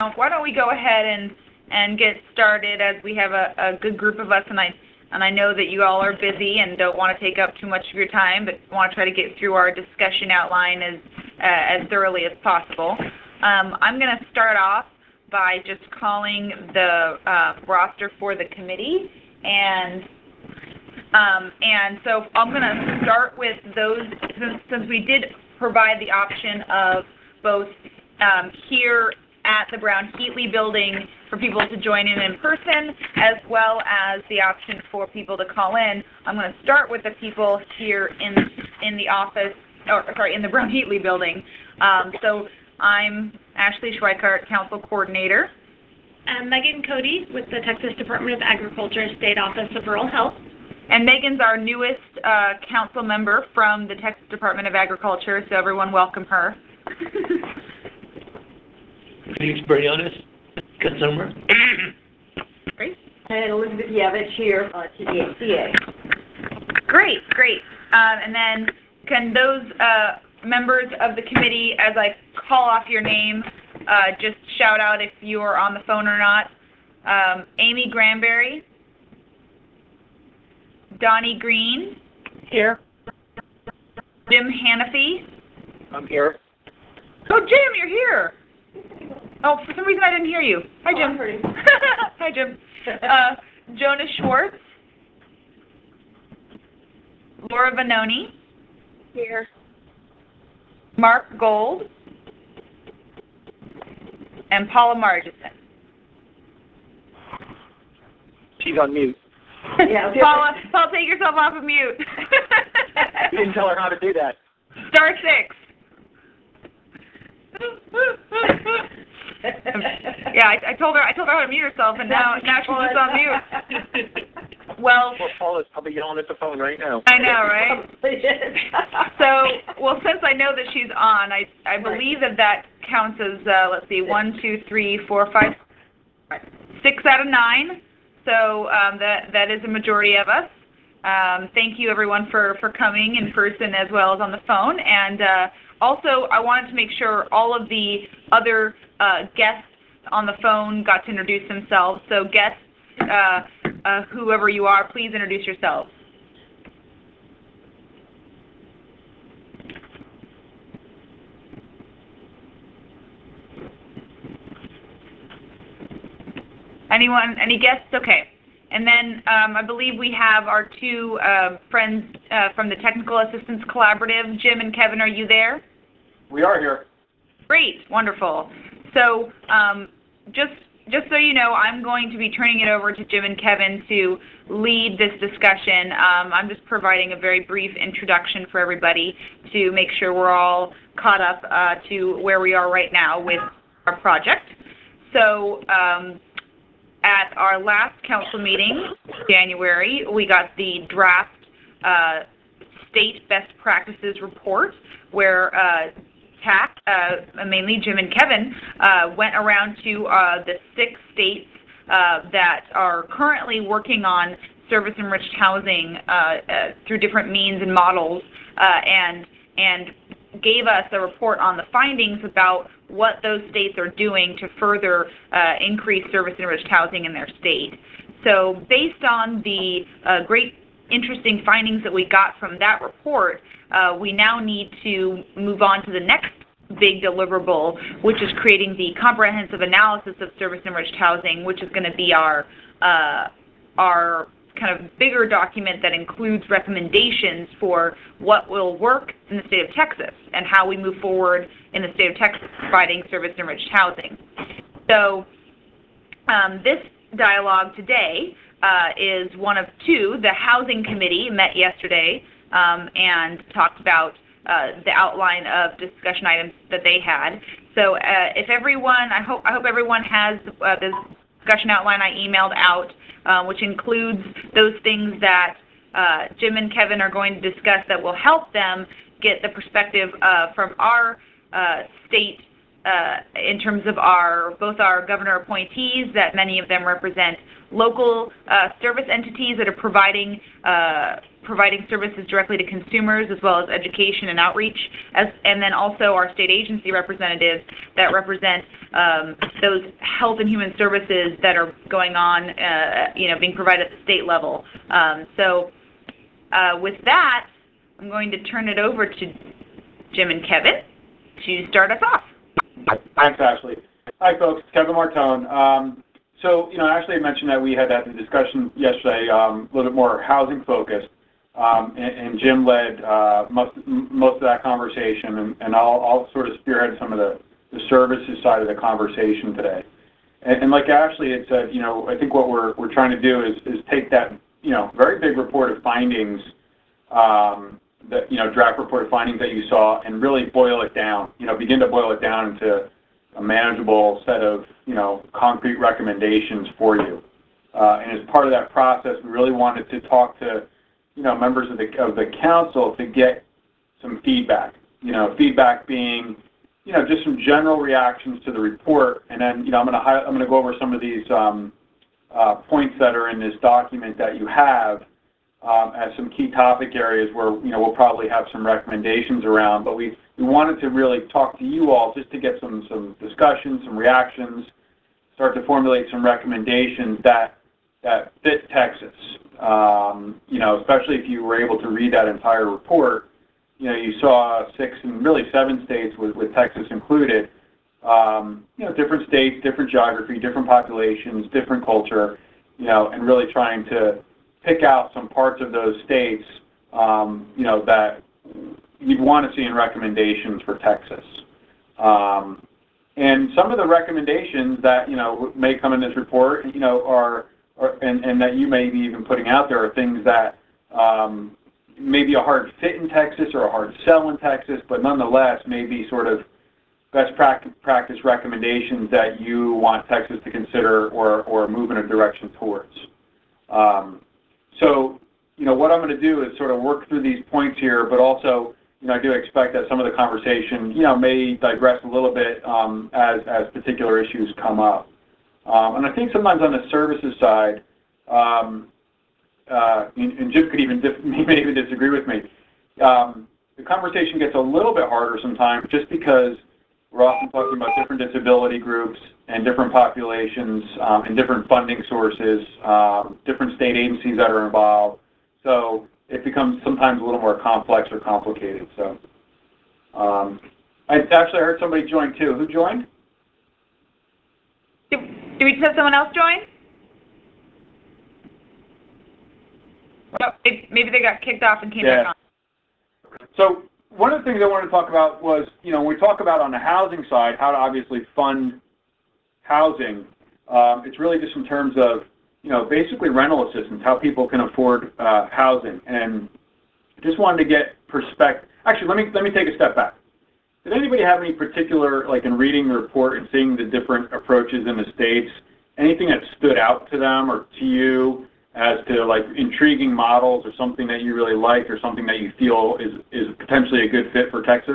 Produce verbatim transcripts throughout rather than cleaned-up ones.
why don't we go ahead and, and get started, as we have a, a good group of us, and I, and I know that you all are busy and don't want to take up too much of your time, but want to try to get through our discussion outline as, uh, as thoroughly as possible. Um, I'm going to start off by just calling the uh, roster for the committee, and um, and so I'm going to start with those, since, since we did provide the option of both um, here at the Brown-Heatley building for people to join in in person, as well as the option for people to call in. I'm going to start with the people here in in the office, or sorry, in the Brown-Heatley building. Um, so I'm Ashley Schweikart, Council Coordinator. I'm Megan Cody with the Texas Department of Agriculture, State Office of Rural Health. And Megan's our newest uh, council member from the Texas Department of Agriculture, so everyone welcome her. Felix Briones, consumer. Great. And Elizabeth Yavich here, uh, T D A C A. Great, great. Um, and then can those uh, members of the committee, as I call off your name, uh, just shout out if you are on the phone or not. Um, Amy Granberry. Donnie Green. Here. Jim Hanafy. I'm here. Oh, Jim, you're here. Oh, for some reason I didn't hear you. Hi, Jim. Oh, Hi, Jim. Uh, Jonas Schwartz. Laura Vanoni. Here. Mark Gold. And Paula Margison. She's on mute. Yeah. Paula, Paula, take yourself off of mute. You didn't tell her how to do that. Star six. Yeah, I, I told her. I told her how to mute herself, and now now she's just on mute. Well, Well, Paula's probably yelling at the phone right now. I know, right? So, well, since I know that she's on, I I believe that that counts as uh, let's see, one, two, three, four, five, six out of nine. So um, that that is a majority of us. Um, thank you, everyone, for for coming in person as well as on the phone. And uh, also, I wanted to make sure all of the other uh, guests on the phone got to introduce themselves. So, guests, uh, uh, whoever you are, please introduce yourselves. Anyone? Any guests? Okay. And then um, I believe we have our two uh, friends uh, from the Technical Assistance Collaborative. Jim and Kevin, are you there? We are here. Great, wonderful. So um, just just so you know, I'm going to be turning it over to Jim and Kevin to lead this discussion. Um, I'm just providing a very brief introduction for everybody to make sure we're all caught up uh, to where we are right now with our project. So um, at our last council meeting in January, we got the draft uh, state best practices report, where uh, T A C, uh, mainly Jim and Kevin, uh, went around to uh, the six states uh, that are currently working on service-enriched housing uh, uh, through different means and models, uh, and and gave us a report on the findings about what those states are doing to further uh, increase service-enriched housing in their state. So based on the uh, great, interesting findings that we got from that report, uh, we now need to move on to the next big deliverable, which is creating the comprehensive analysis of service-enriched housing, which is going to be our uh, our kind of bigger document that includes recommendations for what will work in the state of Texas and how we move forward in the state of Texas providing service-enriched housing. So um, this dialogue today uh, is one of two. The Housing Committee met yesterday um, and talked about uh, the outline of discussion items that they had. So uh, if everyone, I hope, I hope everyone has uh, the discussion outline I emailed out, uh, which includes those things that uh, Jim and Kevin are going to discuss that will help them get the perspective uh, from our uh, state uh, in terms of our both our governor appointees, that many of them represent local uh, service entities that are providing uh, providing services directly to consumers as well as education and outreach, as, and then also our state agency representatives that represent um, those health and human services that are going on, uh, you know, being provided at the state level. Um, so uh, with that, I'm going to turn it over to Jim and Kevin to start us off. Thanks, Ashley. Hi, folks. Kevin Martone. Um, so, you know, Ashley mentioned that we had had the discussion yesterday, um, a little bit more housing focused, um, and, and Jim led uh, most, most of that conversation, and, and I'll, I'll sort of spearhead some of the, the services side of the conversation today. And, and like Ashley had said, you know, I think what we're, we're trying to do is, is take that, you know, very big report of findings, um, that, you know, draft report of findings that you saw, and really boil it down, you know, begin to boil it down into a manageable set of, you know, concrete recommendations for you. Uh, and as part of that process, we really wanted to talk to, you know, members of the, of the council to get some feedback, you know, feedback being, you know, just some general reactions to the report. And then, you know, I'm going to, I'm going to go over some of these um, uh, points that are in this document that you have um, as some key topic areas where, you know, we'll probably have some recommendations around, but we, we wanted to really talk to you all just to get some, some discussion, some reactions, start to formulate some recommendations that, that fit Texas. Um, you know, especially if you were able to read that entire report, you know, you saw six and really seven states with, with Texas included, um, you know, different states, different geography, different populations, different culture, you know, and really trying to pick out some parts of those states, um, you know, that you'd want to see in recommendations for Texas. Um, and some of the recommendations that, you know, may come in this report, you know, are, are and, and that you may be even putting out there are things that um, may be a hard fit in Texas or a hard sell in Texas, but nonetheless may be sort of best practice recommendations that you want Texas to consider or, or move in a direction towards. Um, So, you know, what I'm going to do is sort of work through these points here, but also, you know, I do expect that some of the conversation, you know, may digress a little bit um, as, as particular issues come up. Um, and I think sometimes on the services side, um, uh, and, and Jim could even, he may even disagree with me, um, the conversation gets a little bit harder sometimes just because we're often talking about different disability groups and different populations um, and different funding sources, um, different state agencies that are involved. So it becomes sometimes a little more complex or complicated. So um, I actually heard somebody join too. Who joined? Did, did we just have someone else join? Oh, it, maybe they got kicked off and came yeah. back on. So one of the things I wanted to talk about was, you know, when we talk about on the housing side, how to obviously fund housing, um, it's really just in terms of, you know, basically rental assistance, how people can afford uh, housing. And just wanted to get perspective. Actually, let me, let me take a step back. Did anybody have any particular, like in reading the report and seeing the different approaches in the states, anything that stood out to them or to you as to like intriguing models or something that you really like or something that you feel is, is potentially a good fit for Texas?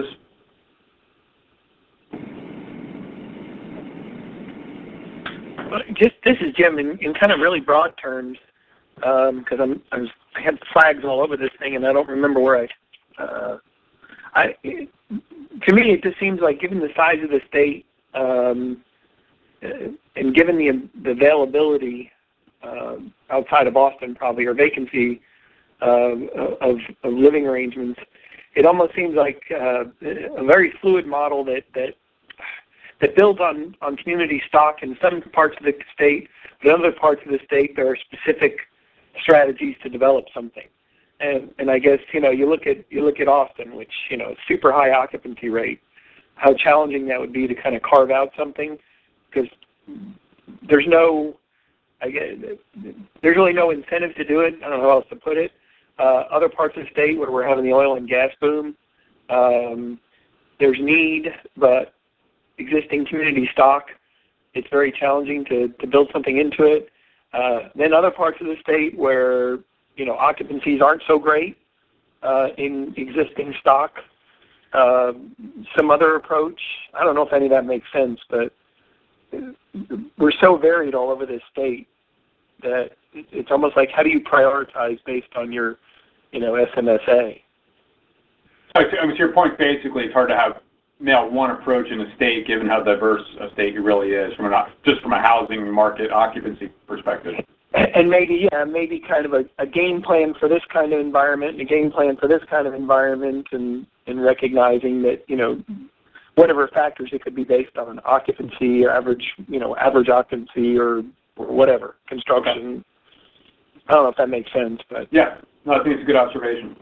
Just this is Jim in, in kind of really broad terms, because um, I'm I, was, I had flags all over this thing and I don't remember where I. Uh, I to me, it just seems like given the size of the state um, and given the the availability uh, outside of Austin, probably or vacancy uh, of, of living arrangements, it almost seems like uh, a very fluid model that that. that builds on, on community stock in some parts of the state, but in other parts of the state there are specific strategies to develop something. And and I guess, you know, you look at you look at Austin, which, you know, super high occupancy rate, how challenging that would be to kind of carve out something, because there's no I guess, there's really no incentive to do it. I don't know how else to put it. Uh, other parts of the state where we're having the oil and gas boom, um, there's need, but existing community stock, it's very challenging to, to build something into it. Uh, then other parts of the state where, you know, occupancies aren't so great uh, in existing stock. Uh, some other approach, I don't know if any of that makes sense, but we're so varied all over this state that it's almost like how do you prioritize based on your you know, S M S A. So, I mean, to your point, basically, it's hard to have nail one approach in a state, given how diverse a state it really is, from an, just from a housing market occupancy perspective. And maybe, yeah, maybe kind of a, a game plan for this kind of environment, and a game plan for this kind of environment, and, and recognizing that, you know, whatever factors it could be based on, occupancy, or average, you know, average occupancy, or, or whatever, construction. Okay. I don't know if that makes sense, but yeah, no, I think it's a good observation.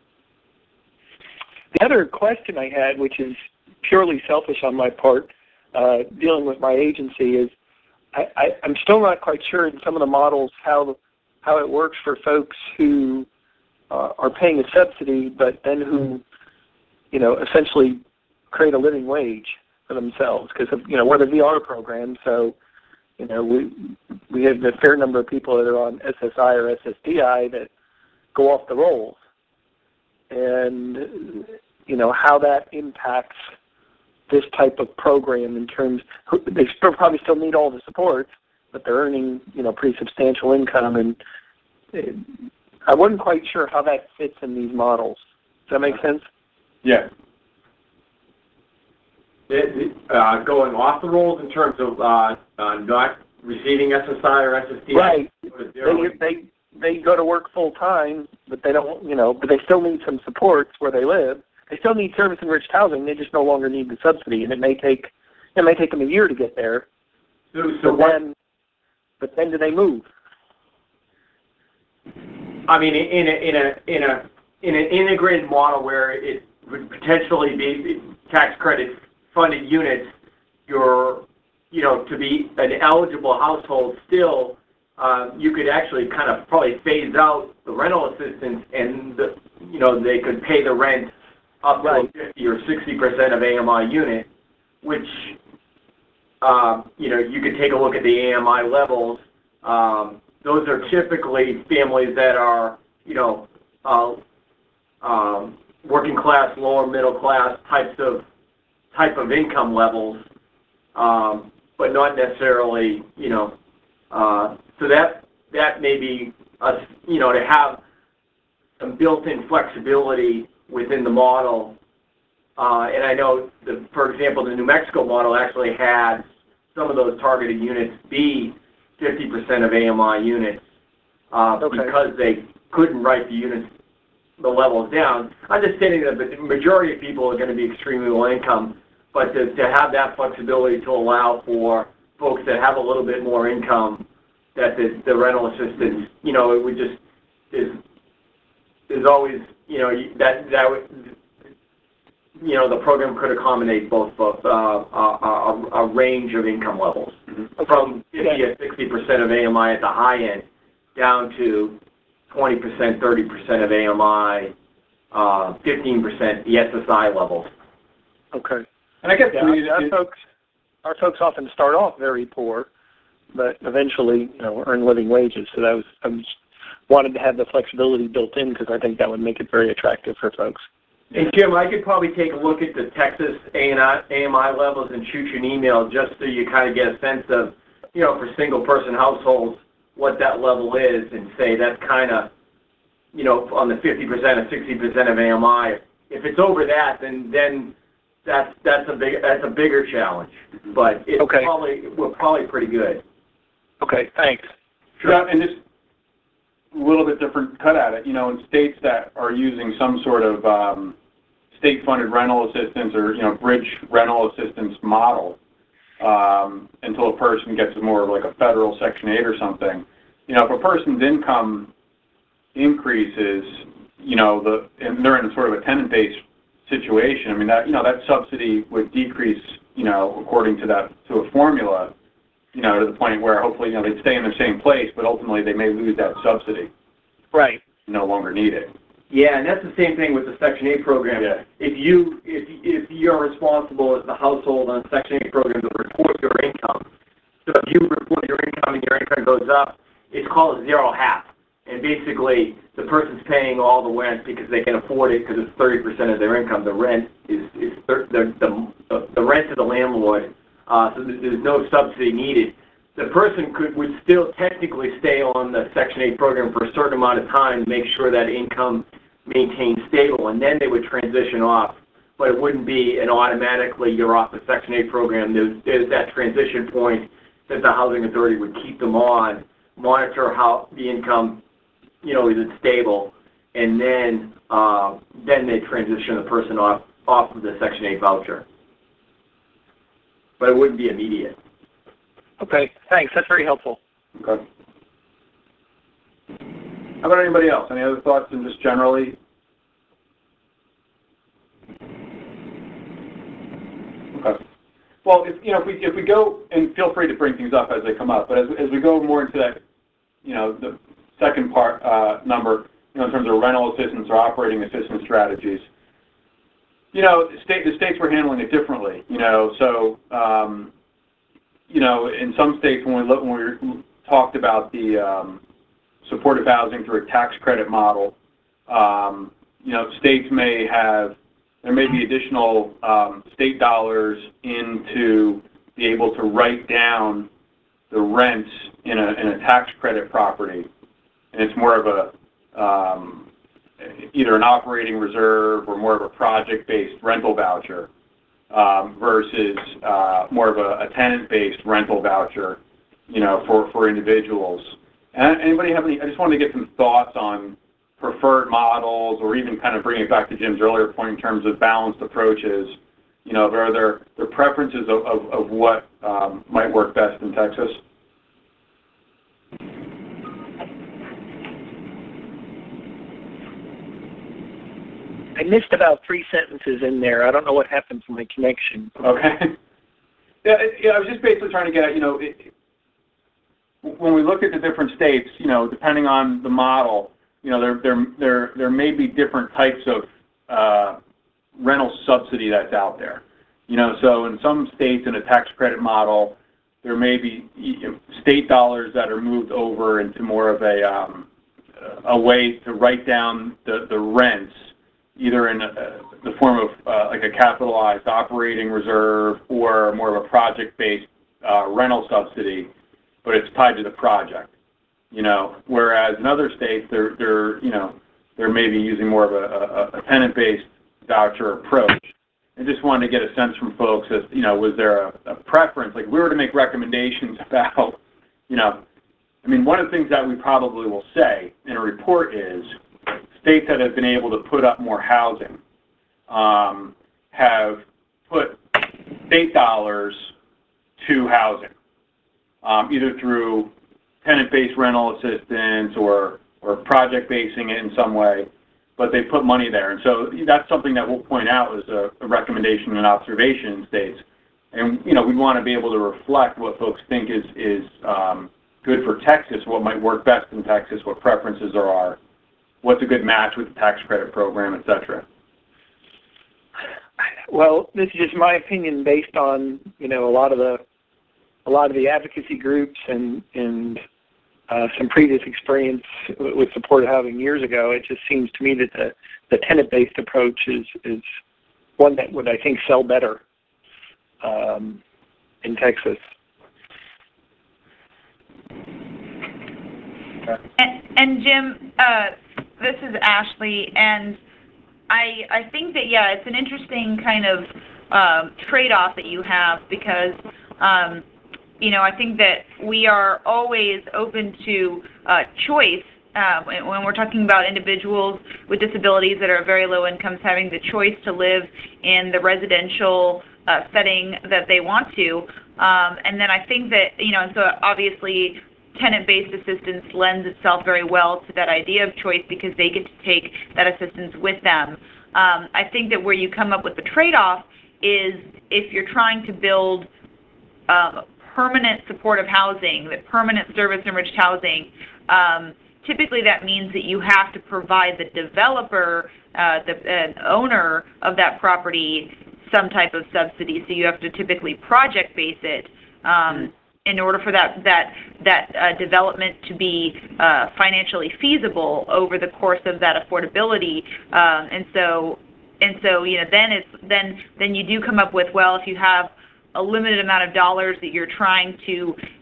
The other question I had, which is purely selfish on my part, uh, dealing with my agency, is I, I, I'm still not quite sure in some of the models how how it works for folks who uh, are paying a subsidy, but then who, you know, essentially create a living wage for themselves, because you know we're the V R program, so you know we we have a fair number of people that are on S S I or S S D I that go off the rolls, and you know how that impacts this type of program in terms, they still probably still need all the supports, but they're earning, you know, pretty substantial income, and it, I wasn't quite sure how that fits in these models. Does that make sense? Yeah. It, uh, going off the rolls in terms of uh, uh, not receiving S S I or S S D I? Right. They, they, they go to work full time, but they don't, you know, but they still need some supports where they live. They still need service-enriched housing. They just no longer need the subsidy, and it may take it may take them a year to get there. So, so but what, then, but then do they move? I mean, in a in a in a in an integrated model where it would potentially be tax credit funded units, you're you know to be an eligible household still, um, you could actually kind of probably phase out the rental assistance, and the, you know they could pay the rent up to right. fifty or sixty percent of A M I unit, which, um, you know, you could take a look at the A M I levels. Um, those are typically families that are, you know, uh, um, working class, lower middle class types of type of income levels, um, but not necessarily, you know, uh, so that that may be, a, you know, to have some built-in flexibility within the model, uh, and I know, the, for example, the New Mexico model actually had some of those targeted units be fifty percent of A M I units uh, okay. because they couldn't write the units, the levels down. Understanding that the majority of people are going to be extremely low income, but to, to have that flexibility to allow for folks that have a little bit more income, that the, the rental assistance, you know, it would just, is, is always, you know, that that would, you know, the program could accommodate both both uh, a, a, a range of income levels, mm-hmm. from fifty to sixty percent of A M I at the high end, down to twenty percent, thirty percent of A M I, uh, fifteen percent the S S I levels. Okay. And I guess yeah, we, our, folks, our folks often start off very poor, but eventually, you know, earn living wages. So that was I was wanted to have the flexibility built in because I think that would make it very attractive for folks. And Jim, I could probably take a look at the Texas A M I levels and shoot you an email just so you kind of get a sense of, you know, for single-person households, what that level is, and say that's kind of, you know, on the fifty percent or sixty percent of A M I. If it's over that, then then that's that's a big that's a bigger challenge. But it's okay. probably we're probably pretty good. Okay, thanks. Sure. Yeah, and just a little bit different cut at it. You know, in states that are using some sort of um, state-funded rental assistance or, you know, bridge rental assistance model um, until a person gets more of like a federal Section eight or something. You know, if a person's income increases, you know, the and they're in a sort of a tenant-based situation, I mean, that, you know, that subsidy would decrease, you know, according to that, to a formula, you know, to the point where hopefully, you know, they'd stay in the same place, but ultimately they may lose that subsidy. Right. No longer need it. Yeah, and that's the same thing with the Section eight program. Yeah. If you if if you're responsible as the household on Section eight program to report your income, so if you report your income and your income goes up, it's called a zero half. And basically, the person's paying all the rent because they can afford it because it's thirty percent of their income. The rent is is the the the, the rent to the landlord. Uh, so there's no subsidy needed. the person could would still technically stay on the Section eight program for a certain amount of time to make sure that income maintained stable, and then they would transition off. But it wouldn't be an automatically you're off the Section eight program. There's, there's that transition point that the Housing Authority would keep them on, monitor how the income, you know, is it stable, and then uh, then they transition the person off off of the Section eight voucher. But it wouldn't be immediate. Okay, thanks. That's very helpful. Okay. How about anybody else? Any other thoughts and just generally? Okay. Well, if, you know, if we, if we go, and feel free to bring things up as they come up, but as, as we go more into that, you know, the second part uh, number, you know, in terms of rental assistance or operating assistance strategies, you know, the, state, the states were handling it differently, you know, so, um, you know, in some states when we, look, when we talked about the um, supportive housing through a tax credit model, um, you know, states may have, there may be additional um, state dollars in to be able to write down the rents in a, in a tax credit property. And it's more of a, um, either an operating reserve or more of a project-based rental voucher um, versus uh, more of a, a tenant-based rental voucher, you know, for, for individuals. And anybody have any, I just wanted to get some thoughts on preferred models, or even kind of bring it back to Jim's earlier point in terms of balanced approaches. You know, are there, there preferences of, of, of what um, might work best in Texas? I missed about three sentences in there. I don't know what happened to my connection. Okay. Yeah, yeah, I was just basically trying to get at, you know, it, when we look at the different states, you know, depending on the model, you know, there, there, there, there may be different types of uh, rental subsidy that's out there. You know, so in some states in a tax credit model, there may be state dollars that are moved over into more of a, um, a way to write down the, the rents, either in a, the form of uh, like a capitalized operating reserve or more of a project-based uh, rental subsidy, but it's tied to the project. You know, whereas in other states, they're, they're, you know, they're maybe using more of a, a, a tenant-based voucher approach. I just wanted to get a sense from folks as, you know, was there a, a preference? Like, if we were to make recommendations about, you know, I mean, one of the things that we probably will say in a report is states that have been able to put up more housing um, have put state dollars to housing, um, either through tenant-based rental assistance or, or project-basing it in some way, but they put money there. And so that's something that we'll point out as a, a recommendation and observation in states. And, you know, we want to be able to reflect what folks think is, is um, good for Texas, what might work best in Texas, what preferences there are, what's a good match with the tax credit program, et cetera. Well, this is just my opinion based on, you know, a lot of the a lot of the advocacy groups and and uh, some previous experience with supported housing years ago. It just seems to me that the, the tenant-based approach is is one that would, I think, sell better um, in Texas. And, and Jim, uh, this is Ashley, and I I think that, yeah, it's an interesting kind of um, trade-off that you have because, um, you know, I think that we are always open to uh, choice uh, when, when we're talking about individuals with disabilities that are very low incomes having the choice to live in the residential uh, setting that they want to. Um, and then I think that, you know, and so obviously tenant-based assistance lends itself very well to that idea of choice because they get to take that assistance with them. Um, I think that where you come up with the trade-off is if you're trying to build um, permanent supportive housing, that permanent service-enriched housing, um, typically that means that you have to provide the developer, uh, the uh, owner of that property, some type of subsidy. So you have to typically project-base it um, in order for that that that uh, development to be uh, financially feasible over the course of that affordability. Um, and so and so you know then it's then then you do come up with, well, if you have a limited amount of dollars that you're trying to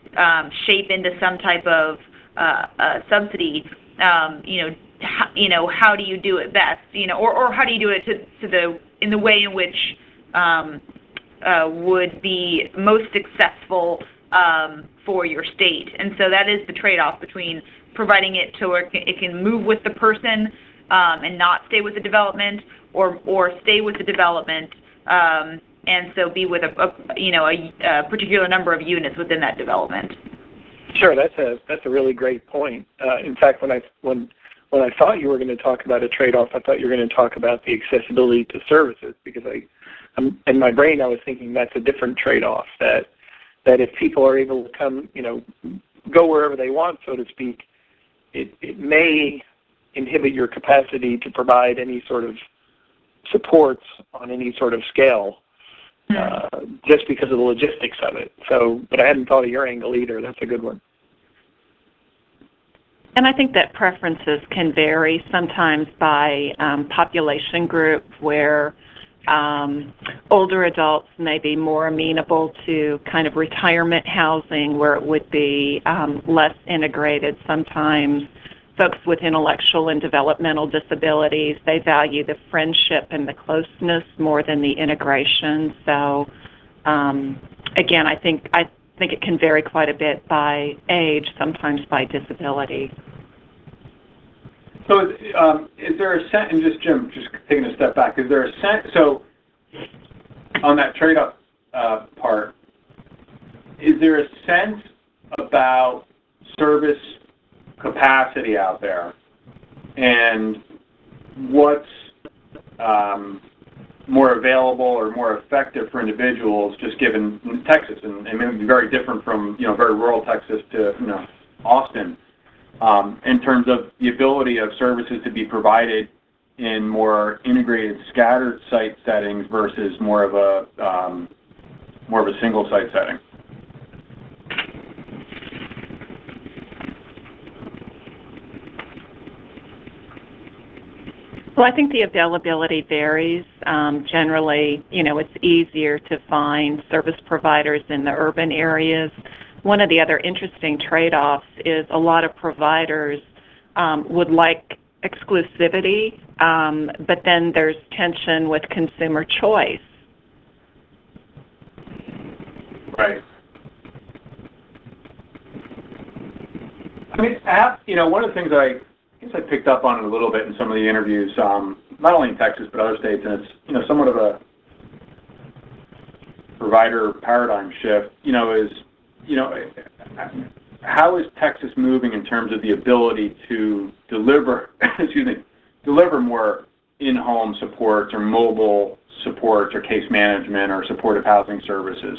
um, shape into some type of uh, uh, subsidy, um, you know, how, you know, how do you do it best, you know, or, or how do you do it to, to the in the way in which um, uh, would be most successful um, for your state. And so that is the trade-off between providing it to where it can move with the person um, and not stay with the development, or or stay with the development um, and so be with a, a you know a, a particular number of units within that development. Sure, that's a that's a really great point. Uh, in fact, when I when when I thought you were going to talk about a trade-off, I thought you were going to talk about the accessibility to services, because I, I'm, in my brain I was thinking that's a different trade-off. That that if people are able to come, you know, go wherever they want, so to speak, it, it may inhibit your capacity to provide any sort of supports on any sort of scale, uh, just because of the logistics of it. So, but I hadn't thought of your angle either. That's a good one. And I think that preferences can vary sometimes by um, population group, where um, older adults may be more amenable to kind of retirement housing, where it would be um, less integrated. Sometimes folks with intellectual and developmental disabilities, they value the friendship and the closeness more than the integration. So um, again, I think I think it can vary quite a bit by age, sometimes by disability. So um, is there a sense, and just Jim, just taking a step back, is there a sense, so on that trade-off uh, part, is there a sense about service capacity out there and what's um, more available or more effective for individuals, just given Texas, and, and it may be very different from, you know, very rural Texas to, you know, Austin, um, in terms of the ability of services to be provided in more integrated scattered site settings versus more of a um, more of a single site setting? Well, I think the availability varies. Um, generally, you know, it's easier to find service providers in the urban areas. One of the other interesting trade-offs is a lot of providers um, would like exclusivity, um, but then there's tension with consumer choice. Right. I mean, app, you know, one of the things I I guess I picked up on it a little bit in some of the interviews, um, not only in Texas but other states, and it's, you know, somewhat of a provider paradigm shift, you know, is, you know, how is Texas moving in terms of the ability to deliver, excuse me, deliver more in-home supports or mobile supports or case management or supportive housing services?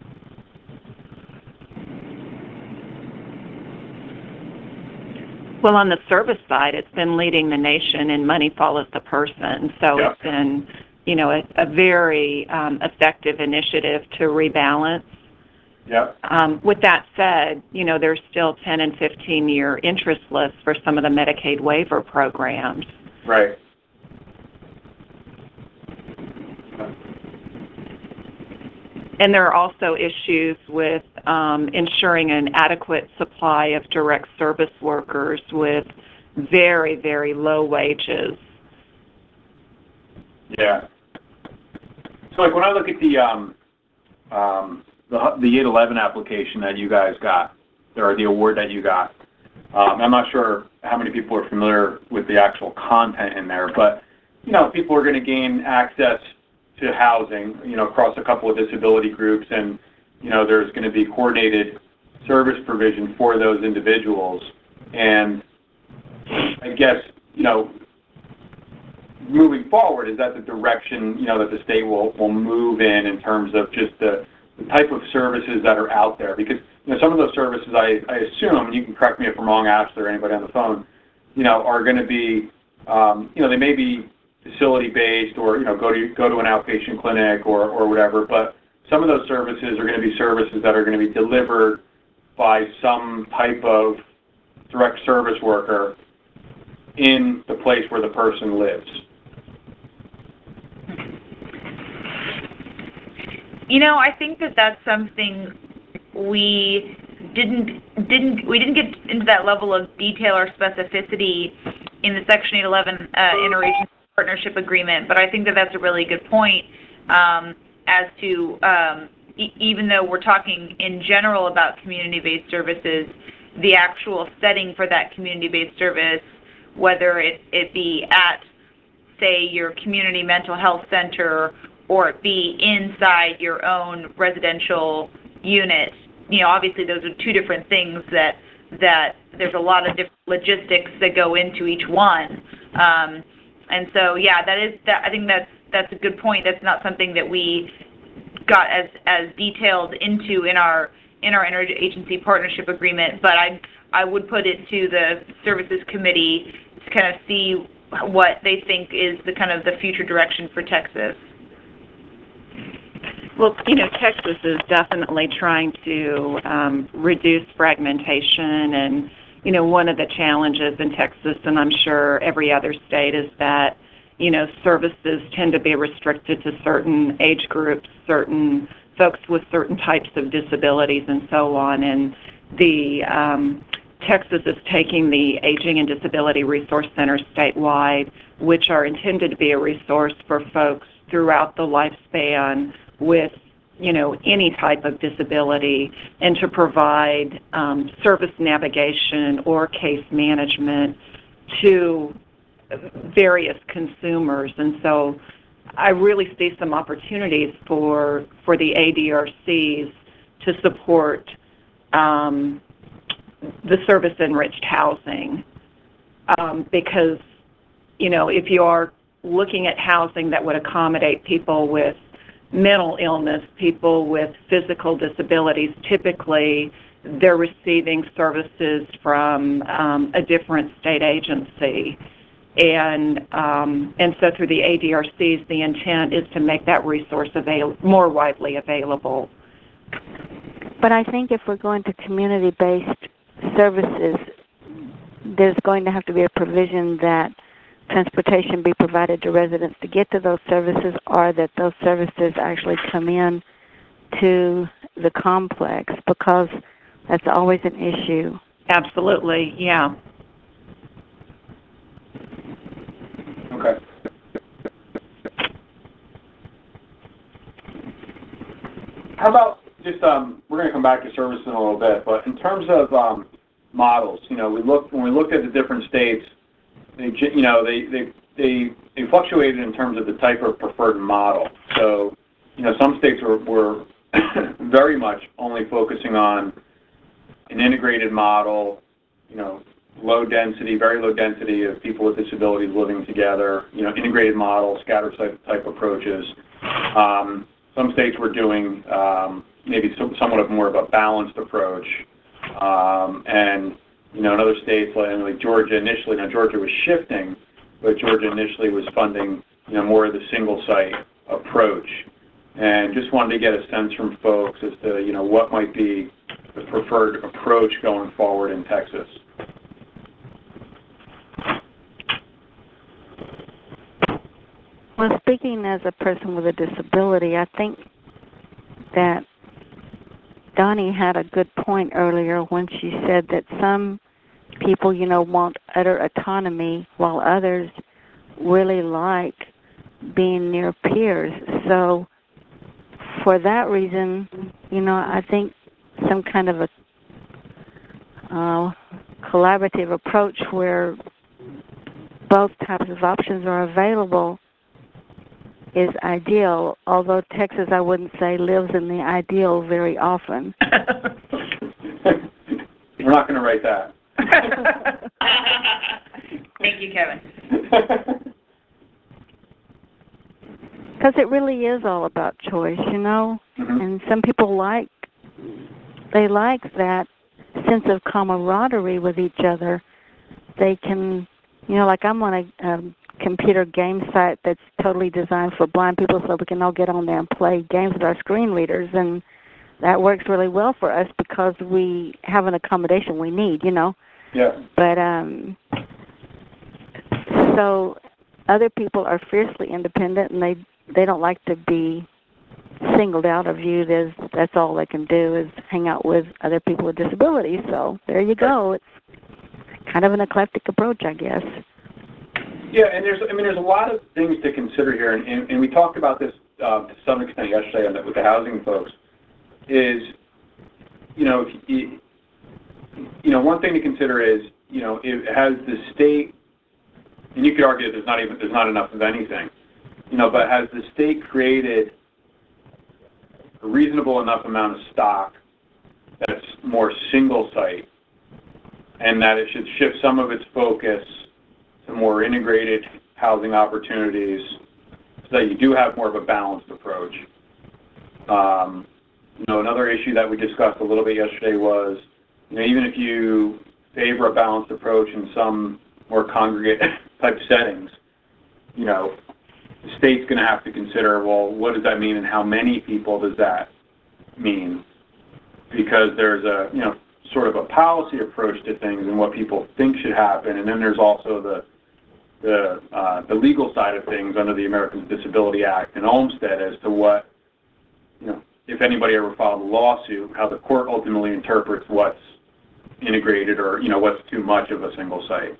Well, on the service side, it's been leading the nation, and money follows the person. So Yep. It's been, you know, a, a very um, effective initiative to rebalance. Yeah. Um, with that said, you know, there's still ten and fifteen year interest lists for some of the Medicaid waiver programs. Right. And there are also issues with um, ensuring an adequate supply of direct service workers with very, very low wages. Yeah. So, like, when I look at the um, um, the the eight eleven application that you guys got, or the award that you got, um, I'm not sure how many people are familiar with the actual content in there, but, you know, people are going to gain access to housing, you know, across a couple of disability groups, and, you know, there's going to be coordinated service provision for those individuals. And I guess, you know, moving forward, is that the direction, you know, that the state will, will move in in terms of just the, the type of services that are out there? Because, you know, some of those services, I, I assume, and you can correct me if I'm wrong, Ashley, or anybody on the phone, you know, are going to be, um, you know, they may be facility-based, or, you know, go to go to an outpatient clinic or, or whatever, but some of those services are going to be services that are going to be delivered by some type of direct service worker in the place where the person lives. You know, I think that that's something we didn't didn't we didn't get into that level of detail or specificity in the Section eight eleven uh, interagency partnership agreement, but I think that that's a really good point um, as to um, e- even though we're talking in general about community-based services, the actual setting for that community-based service, whether it, it be at, say, your community mental health center or it be inside your own residential unit, you know, obviously those are two different things that that there's a lot of different logistics that go into each one. Um, and so, yeah, that is that. I think that's that's a good point. That's not something that we got as as detailed into in our in our interagency partnership agreement. But I I would put it to the services committee to kind of see what they think is the kind of the future direction for Texas. Well, you know, Texas is definitely trying to um, reduce fragmentation, and, you know, one of the challenges in Texas, and I'm sure every other state, is that, you know, services tend to be restricted to certain age groups, certain folks with certain types of disabilities, and so on. And the um, Texas is taking the Aging and Disability Resource Centers statewide, which are intended to be a resource for folks throughout the lifespan with, you know, any type of disability, and to provide um, service navigation or case management to various consumers. And so I really see some opportunities for for the A D R Cs to support um, the service-enriched housing um, because, you know, if you are looking at housing that would accommodate people with mental illness, people with physical disabilities, typically they're receiving services from um, a different state agency. And um, and so through the A D R Cs, the intent is to make that resource avail- more widely available. But I think if we're going to community-based services, there's going to have to be a provision that transportation be provided to residents to get to those services, or that those services actually come in to the complex, because that's always an issue. Absolutely, yeah. Okay. How about just, um, we're going to come back to services in a little bit, but in terms of um, models, you know, we looked, when we looked at the different states, they, you know, they, they, they, they fluctuated in terms of the type of preferred model. So, you know, some states were, were very much only focusing on an integrated model, you know, low density, very low density of people with disabilities living together, you know, integrated model, scatter type, type approaches. Um, some states were doing um, maybe some, somewhat of more of a balanced approach. Um, and, you know, in other states, like, like Georgia initially, now Georgia was shifting, but Georgia initially was funding, you know, more of the single site approach. And just wanted to get a sense from folks as to, you know, what might be the preferred approach going forward in Texas. Well, speaking as a person with a disability, I think that Donnie had a good point earlier when she said that some people, you know, want utter autonomy, while others really like being near peers. So for that reason, you know, I think some kind of a uh, collaborative approach where both types of options are available is ideal, although Texas, I wouldn't say, lives in the ideal very often. We're not going to write that. Thank you, Kevin. Because it really is all about choice, you know? Mm-hmm. And some people like, they like that sense of camaraderie with each other. They can, you know, like I'm on a um, computer game site that's totally designed for blind people, so we can all get on there and play games with our screen readers, and that works really well for us because we have an accommodation we need, you know. Yeah. But um, so other people are fiercely independent, and they they don't like to be singled out or viewed as that's all they can do is hang out with other people with disabilities. So there you go. It's kind of an eclectic approach, I guess. Yeah, and there's, I mean, there's a lot of things to consider here, and, and, and we talked about this uh, to some extent yesterday on the, with the housing folks, is, you know, you, you know, one thing to consider is, you know, it has the state, and you could argue that there's not even, there's not enough of anything, you know, but has the state created a reasonable enough amount of stock that's more single site, and that it should shift some of its focus to more integrated housing opportunities so that you do have more of a balanced approach. Um, you know, another issue that we discussed a little bit yesterday was, you know, even if you favor a balanced approach in some more congregate type settings, you know, the state's going to have to consider, well, what does that mean and how many people does that mean? Because there's a, you know, sort of a policy approach to things and what people think should happen, and then there's also the the uh, the legal side of things under the Americans with Disability Act and Olmstead as to what, you know, if anybody ever filed a lawsuit, how the court ultimately interprets what's integrated or, you know, what's too much of a single site.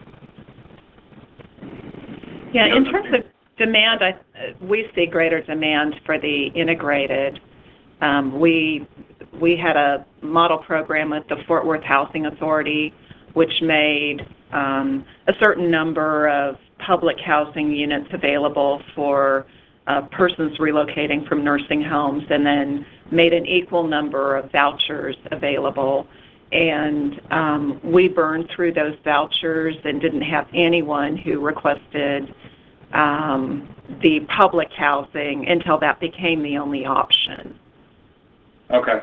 Yeah, in terms of demand, I, we see greater demand for the integrated. Um, we we had a model program with the Fort Worth Housing Authority, which made um, a certain number of public housing units available for uh, persons relocating from nursing homes, and then made an equal number of vouchers available. And um, we burned through those vouchers and didn't have anyone who requested um, the public housing until that became the only option. Okay.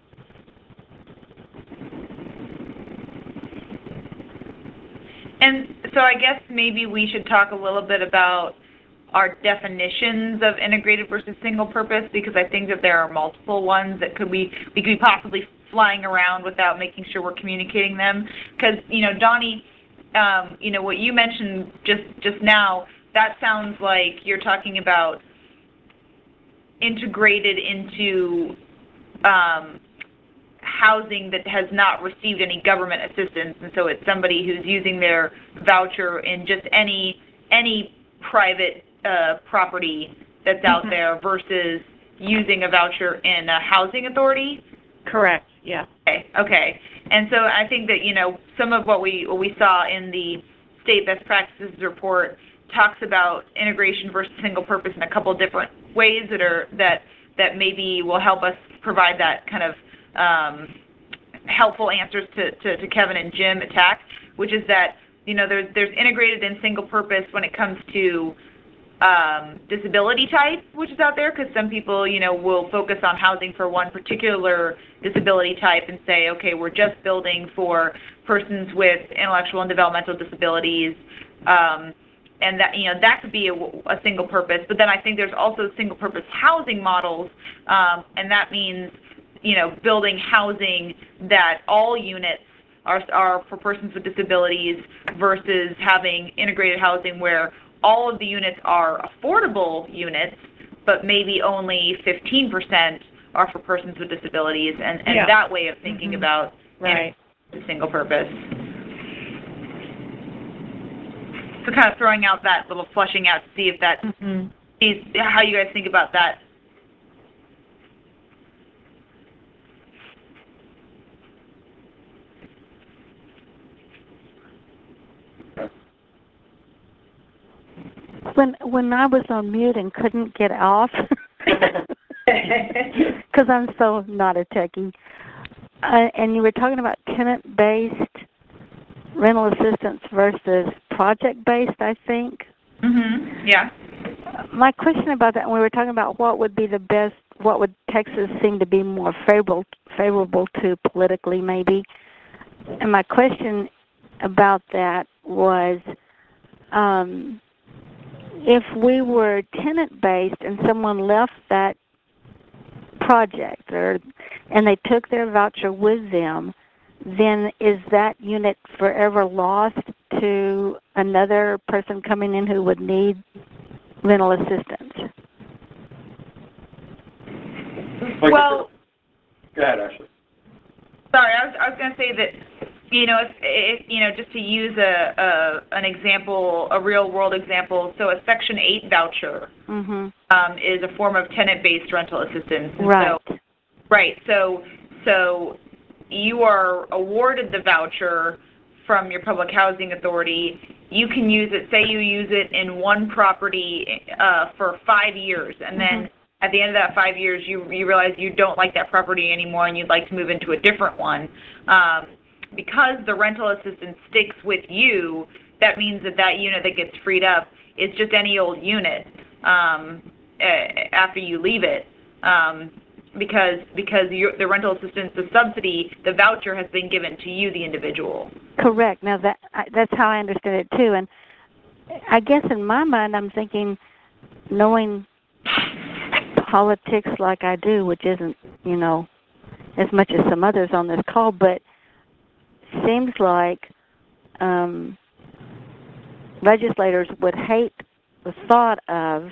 And so I guess maybe we should talk a little bit about our definitions of integrated versus single purpose, because I think that there are multiple ones that could we, we could be possibly flying around without making sure we're communicating them. Because, you know, Donnie, um, you know, what you mentioned just, just now, that sounds like you're talking about integrated into um, housing that has not received any government assistance, and so it's somebody who's using their voucher in just any any private uh, property that's out Mm-hmm. there versus using a voucher in a housing authority. Correct. Yeah. Okay. Okay. And so I think that, you know, some of what we what we saw in the state best practices report talks about integration versus single purpose in a couple of different ways that are that that maybe will help us provide that kind of um, helpful answers to, to, to Kevin and Jim attack, which is that, you know, there's there's integrated and single purpose when it comes to um, disability type, which is out there, because some people, you know, will focus on housing for one particular disability type and say, okay, we're just building for persons with intellectual and developmental disabilities, um, and that, you know, that could be a, a single purpose. But then I think there's also single purpose housing models, um, and that means, you know, building housing that all units are, are for persons with disabilities versus having integrated housing where all of the units are affordable units, but maybe only fifteen percent are for persons with disabilities, and, and Yeah. that way of thinking Mm-hmm. about Right. single purpose. So kind of throwing out that little flushing out to see if that, Mm-hmm. is how you guys think about that. When when I was on mute and couldn't get off, because I'm so not a techie, uh, and you were talking about tenant-based rental assistance versus project-based, I think. Mm-hmm. Yeah. My question about that, when we were talking about what would be the best, what would Texas seem to be more favorable favorable to politically, maybe, and my question about that was, um, if we were tenant-based and someone left that project or and they took their voucher with them, then is that unit forever lost to another person coming in who would need rental assistance? Like, Well, go ahead, Ashley. sorry, I was, I was going to say that, you know, if, if, you know, just to use a, a an example, a real world example, so a Section eight voucher Mhm. um, is a form of tenant-based rental assistance. And Right. So, right. So, so you are awarded the voucher from your public housing authority. You can use it, say you use it in one property uh, for five years, and then Mhm. at the end of that five years, you, you realize you don't like that property anymore and you'd like to move into a different one. Um, because the rental assistance sticks with you, that means that that unit that gets freed up is just any old unit um, uh, after you leave it. Um, because because your, the rental assistance, the subsidy, the voucher has been given to you, the individual. Correct. Now that I, that's how I understood it too, and I guess in my mind I'm thinking, knowing politics like I do, which isn't, you know, as much as some others on this call, but seems like um, legislators would hate the thought of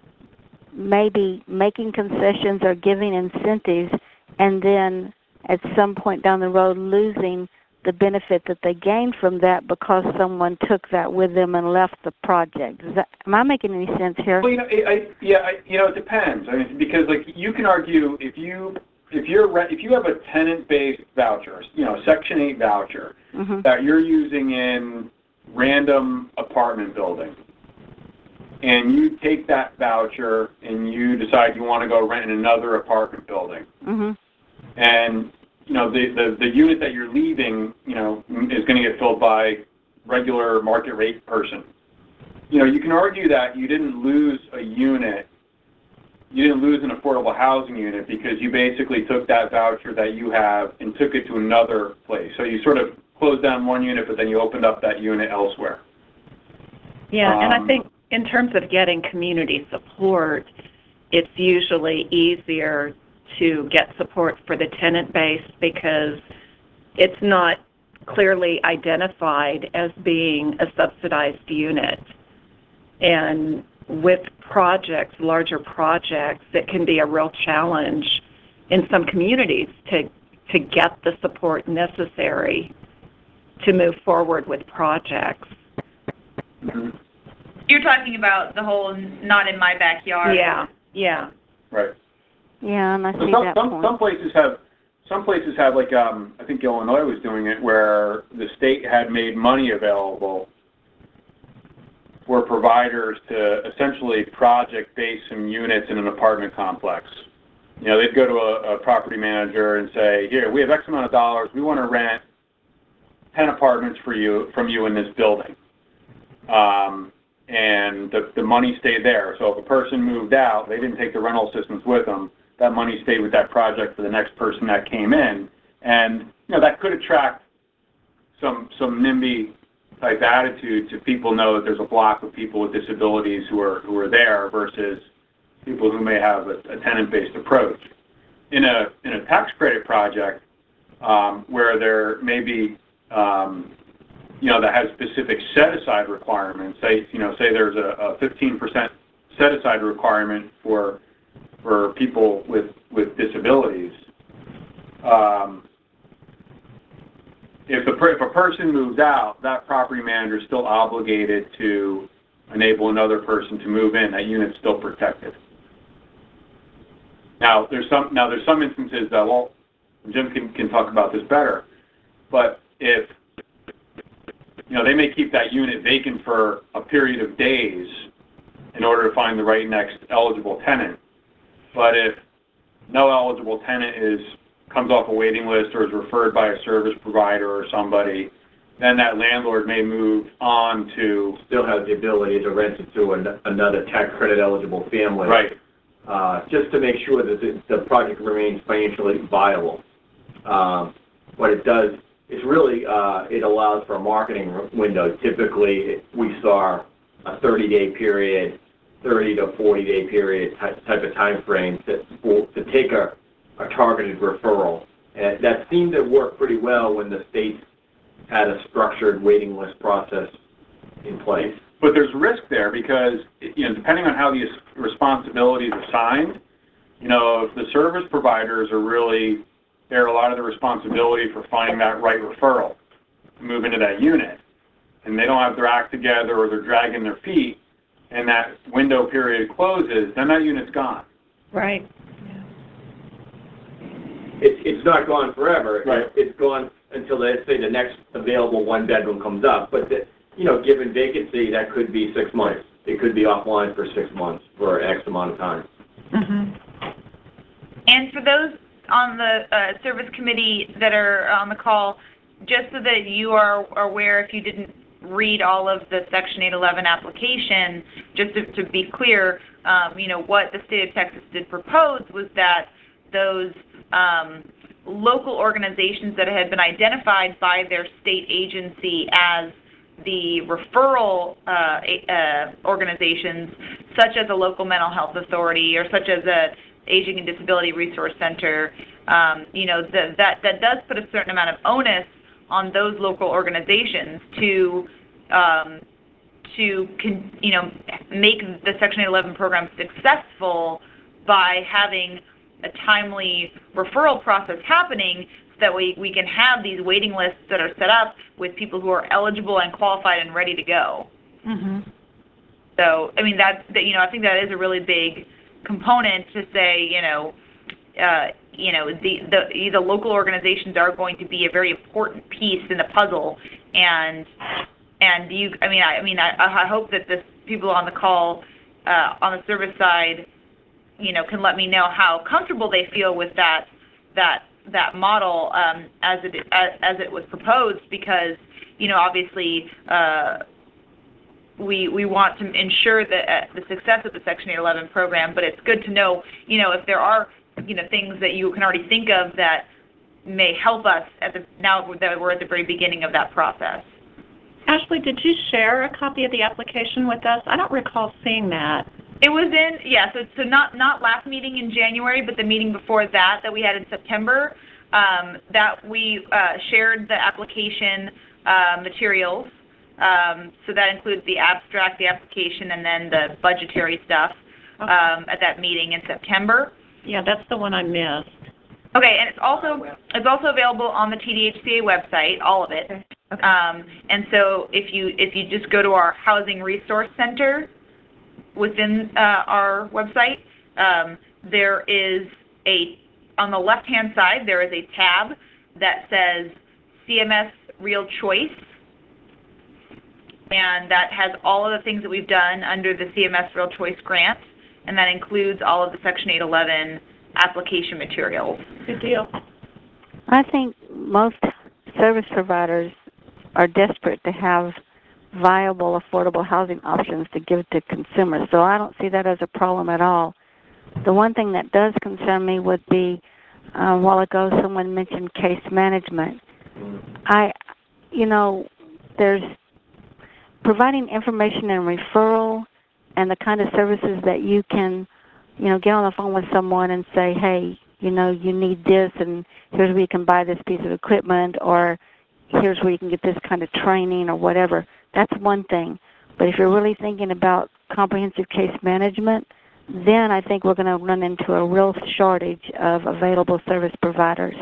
maybe making concessions or giving incentives and then at some point down the road losing the benefit that they gained from that because someone took that with them and left the project. Is that, am I making any sense here? Well, you know, I, I, yeah, I, you know, it depends. I mean, because like you can argue if you if you're re- if you have a tenant-based voucher, you know, Section eight voucher Mm-hmm. that you're using in random apartment buildings, and you take that voucher and you decide you want to go rent in another apartment building, Mm-hmm. and you know the, the the unit that you're leaving, you know, is going to get filled by regular market rate person. You know, you can argue that you didn't lose a unit, you didn't lose an affordable housing unit because you basically took that voucher that you have and took it to another place. So you sort of closed down one unit, but then you opened up that unit elsewhere. Yeah, and I Um, think in terms of getting community support, it's usually easier to get support for the tenant base because it's not clearly identified as being a subsidized unit. And with projects, larger projects, it can be a real challenge in some communities to to get the support necessary to move forward with projects. Mm-hmm. You're talking about the whole not in my backyard. Yeah, yeah. Right. Yeah, and I So see some, that some, point. some places have, some places have like, um, I think Illinois was doing it, where the state had made money available for providers to essentially project base some units in an apartment complex. You know, they'd go to a, a property manager and say, here, we have X amount of dollars, we want to rent ten apartments for you, from you in this building. Um, and the, the money stayed there. So if a person moved out, they didn't take the rental assistance with them, that money stayed with that project for the next person that came in. And, you know, that could attract some, some NIMBY type attitude to people know that there's a block of people with disabilities who are, who are there versus people who may have a, a tenant-based approach. In a, in a tax credit project, um, where there may be, um, you know, that has specific set-aside requirements, say, you know, say there's a, a fifteen percent set-aside requirement for, for people with, with disabilities. Um, if, the, if a person moves out, that property manager is still obligated to enable another person to move in. That unit's still protected. Now, there's some, now there's some instances that, well, Jim can, can talk about this better, but if, you know, they may keep that unit vacant for a period of days in order to find the right next eligible tenant. But if no eligible tenant is comes off a waiting list or is referred by a service provider or somebody, then that landlord may move on to... Still has the ability to rent it to an, another tax credit eligible family. Right. Uh, just to make sure that the, the project remains financially viable. Um, what it does is really, uh, it allows for a marketing window. Typically, we saw a thirty-day period, thirty to forty-day period type, type of time frame to, for, to take a, a targeted referral. And that seemed to work pretty well when the states had a structured waiting list process in place. But there's risk there because, you know, depending on how these responsibilities are assigned, you know, if the service providers are really, bear a lot of the responsibility for finding that right referral to move into that unit, and they don't have their act together or they're dragging their feet, and that window period closes, then that unit's gone. Right. It's, it's not gone forever. Right. It, it's gone until, let's say, the next available one-bedroom comes up. But, the, you know, given vacancy, that could be six months. It could be offline for six months for X amount of time. Mm-hmm. And for those on the uh, service committee that are on the call, just so that you are aware, if you didn't read all of the Section eight eleven application, just to, to be clear, um, you know, what the state of Texas did propose was that those um, local organizations that had been identified by their state agency as the referral uh, uh, organizations, such as a local mental health authority or such as a Aging and Disability Resource Center, um, you know, the, that, that does put a certain amount of onus on those local organizations to, um, to con, you know, make the Section eight eleven program successful by having a timely referral process happening, so that we, we can have these waiting lists that are set up with people who are eligible and qualified and ready to go. Mm-hmm. So, I mean, that's, that, you know, I think that is a really big component to say, you know, uh, you know, the, the, the local organizations are going to be a very important piece in the puzzle, and, and you, I mean, I, I mean, I, I hope that the people on the call, uh, on the service side, you know, can let me know how comfortable they feel with that, that, that model um, as it as, as it was proposed, because, you know, obviously uh, we we want to ensure that uh, the success of the Section eight eleven program, but it's good to know, you know, if there are, you know, things that you can already think of that may help us at the, now that we're at the very beginning of that process. Ashley, did you share a copy of the application with us? I don't recall seeing that. It was in, yeah, so, so not, not last meeting in January, but the meeting before that, that we had in September, um, that we uh, shared the application uh, materials. Um, so that includes the abstract, the application, and then the budgetary stuff um, okay. at that meeting in September. Yeah, that's the one I missed. Okay, and it's also it's also available on the T D H C A website, all of it. Okay. Okay. Um, and so if you if you just go to our Housing Resource Center within uh, our website, um, there is a, on the left-hand side, there is a tab that says C M S Real Choice, and that has all of the things that we've done under the C M S Real Choice grant, and that includes all of the Section eight eleven application materials. Good deal. I think most service providers are desperate to have viable, affordable housing options to give to consumers. So I don't see that as a problem at all. The one thing that does concern me would be, uh, a while ago someone mentioned case management. I, you know, there's providing information and referral and the kind of services that you can, you know, get on the phone with someone and say, hey, you know, you need this, and here's where you can buy this piece of equipment, or here's where you can get this kind of training or whatever. That's one thing. But if you're really thinking about comprehensive case management, then I think we're going to run into a real shortage of available service providers.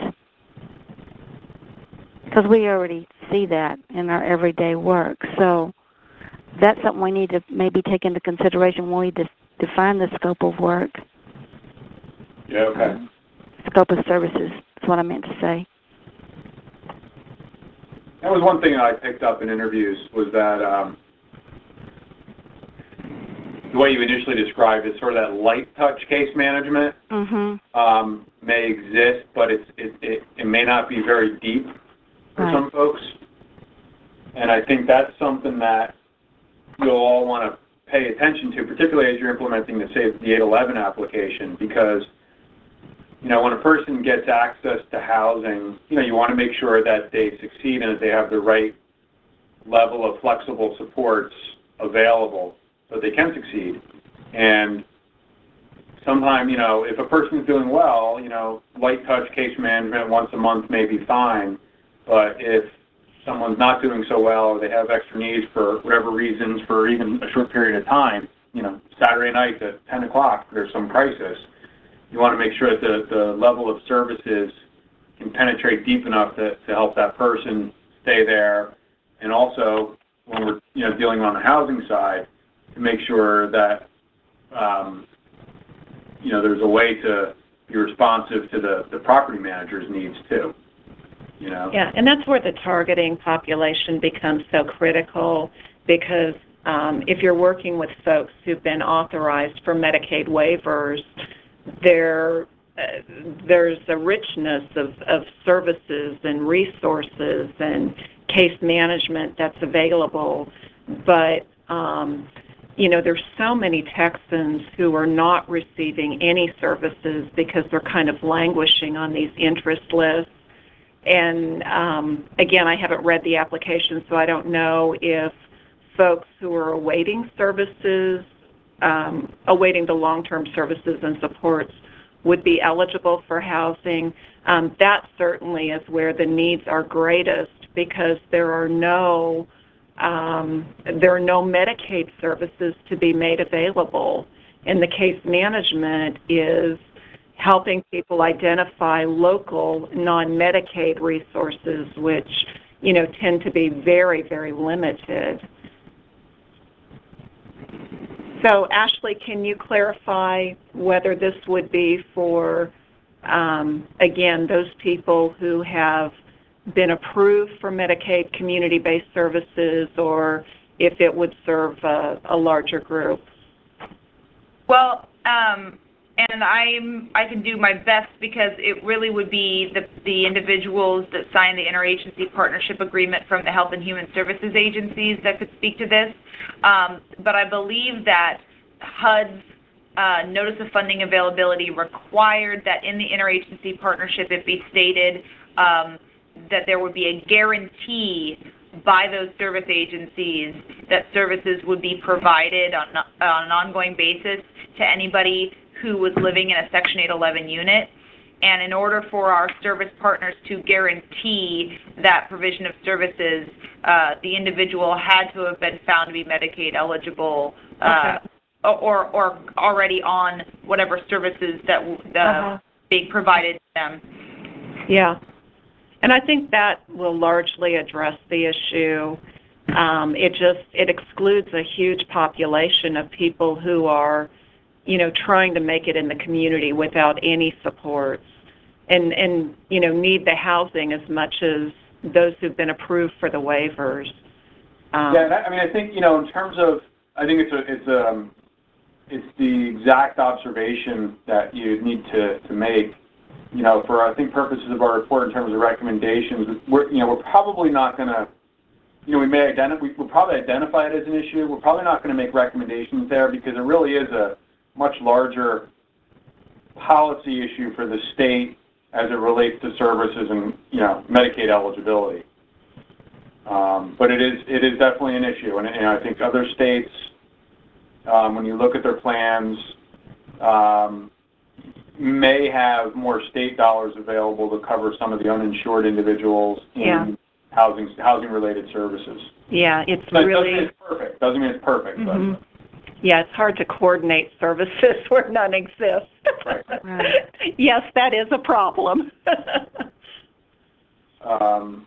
Because we already see that in our everyday work. So that's something we need to maybe take into consideration when we de- define the scope of work. Yeah, okay. Um, scope of services is what I meant to say. That was one thing I picked up in interviews, was that um, the way you initially described it, sort of that light touch case management Mm-hmm. um, may exist, but it's, it, it, it may not be very deep for Right. some folks. And I think that's something that you'll all want to pay attention to, particularly as you're implementing the, say, the eight eleven application, because, you know, when a person gets access to housing, you know, you want to make sure that they succeed and that they have the right level of flexible supports available so they can succeed. And sometimes, you know, if a person's doing well, you know, light touch case management once a month may be fine, but if someone's not doing so well or they have extra needs for whatever reasons for even a short period of time, you know, Saturday night at ten o'clock, there's some crisis, you want to make sure that the, the level of services can penetrate deep enough to, to help that person stay there. And also, when we're you know dealing on the housing side, to make sure that um, you know there's a way to be responsive to the, the property manager's needs too. You know? Yeah, and that's where the targeting population becomes so critical, because um, if you're working with folks who've been authorized for Medicaid waivers, there uh, there's a richness of, of services and resources and case management that's available, but um, you know, there's so many Texans who are not receiving any services because they're kind of languishing on these interest lists. And um, again, I haven't read the application, so I don't know if folks who are awaiting services, um, awaiting the long-term services and supports would be eligible for housing. Um, that certainly is where the needs are greatest, because there are no um, there are no Medicaid services to be made available. And the case management is helping people identify local non-Medicaid resources, which, you know, tend to be very, very limited. So, Ashley, can you clarify whether this would be for, um, again, those people who have been approved for Medicaid community-based services, or if it would serve a, a larger group? Well, um, and I'm, I can do my best, because it really would be the, the individuals that sign the interagency partnership agreement from the Health and Human Services agencies that could speak to this. Um, but I believe that H U D's uh, notice of funding availability required that in the interagency partnership it be stated um, that there would be a guarantee by those service agencies that services would be provided on, on an ongoing basis to anybody who was living in a Section eight eleven unit. And in order for our service partners to guarantee that provision of services, uh, the individual had to have been found to be Medicaid eligible, uh, okay. or, or already on whatever services that uh, uh-huh. being provided to them. Yeah. And I think that will largely address the issue. Um, it just, it excludes a huge population of people who are, you know, trying to make it in the community without any supports, and, and you know, need the housing as much as those who've been approved for the waivers. Um, yeah, I mean, I think, you know, in terms of, I think it's a, it's a, it's the exact observation that you need to, to make. You know, for, I think, purposes of our report in terms of recommendations, we're, you know, we're probably not going to, you know, we may identify, we'll probably identify it as an issue. We're probably not going to make recommendations there, because it really is a much larger policy issue for the state as it relates to services and, you know, Medicaid eligibility. Um, but it is, it is definitely an issue. And, and I think other states, um, when you look at their plans, um, may have more state dollars available to cover some of the uninsured individuals in yeah. housing housing related services. Yeah, it's but really doesn't mean it's perfect. Doesn't mean it's perfect. Mm-hmm. But. Yeah, it's hard to coordinate services where none exist. Right. Right. Yes, that is a problem. um,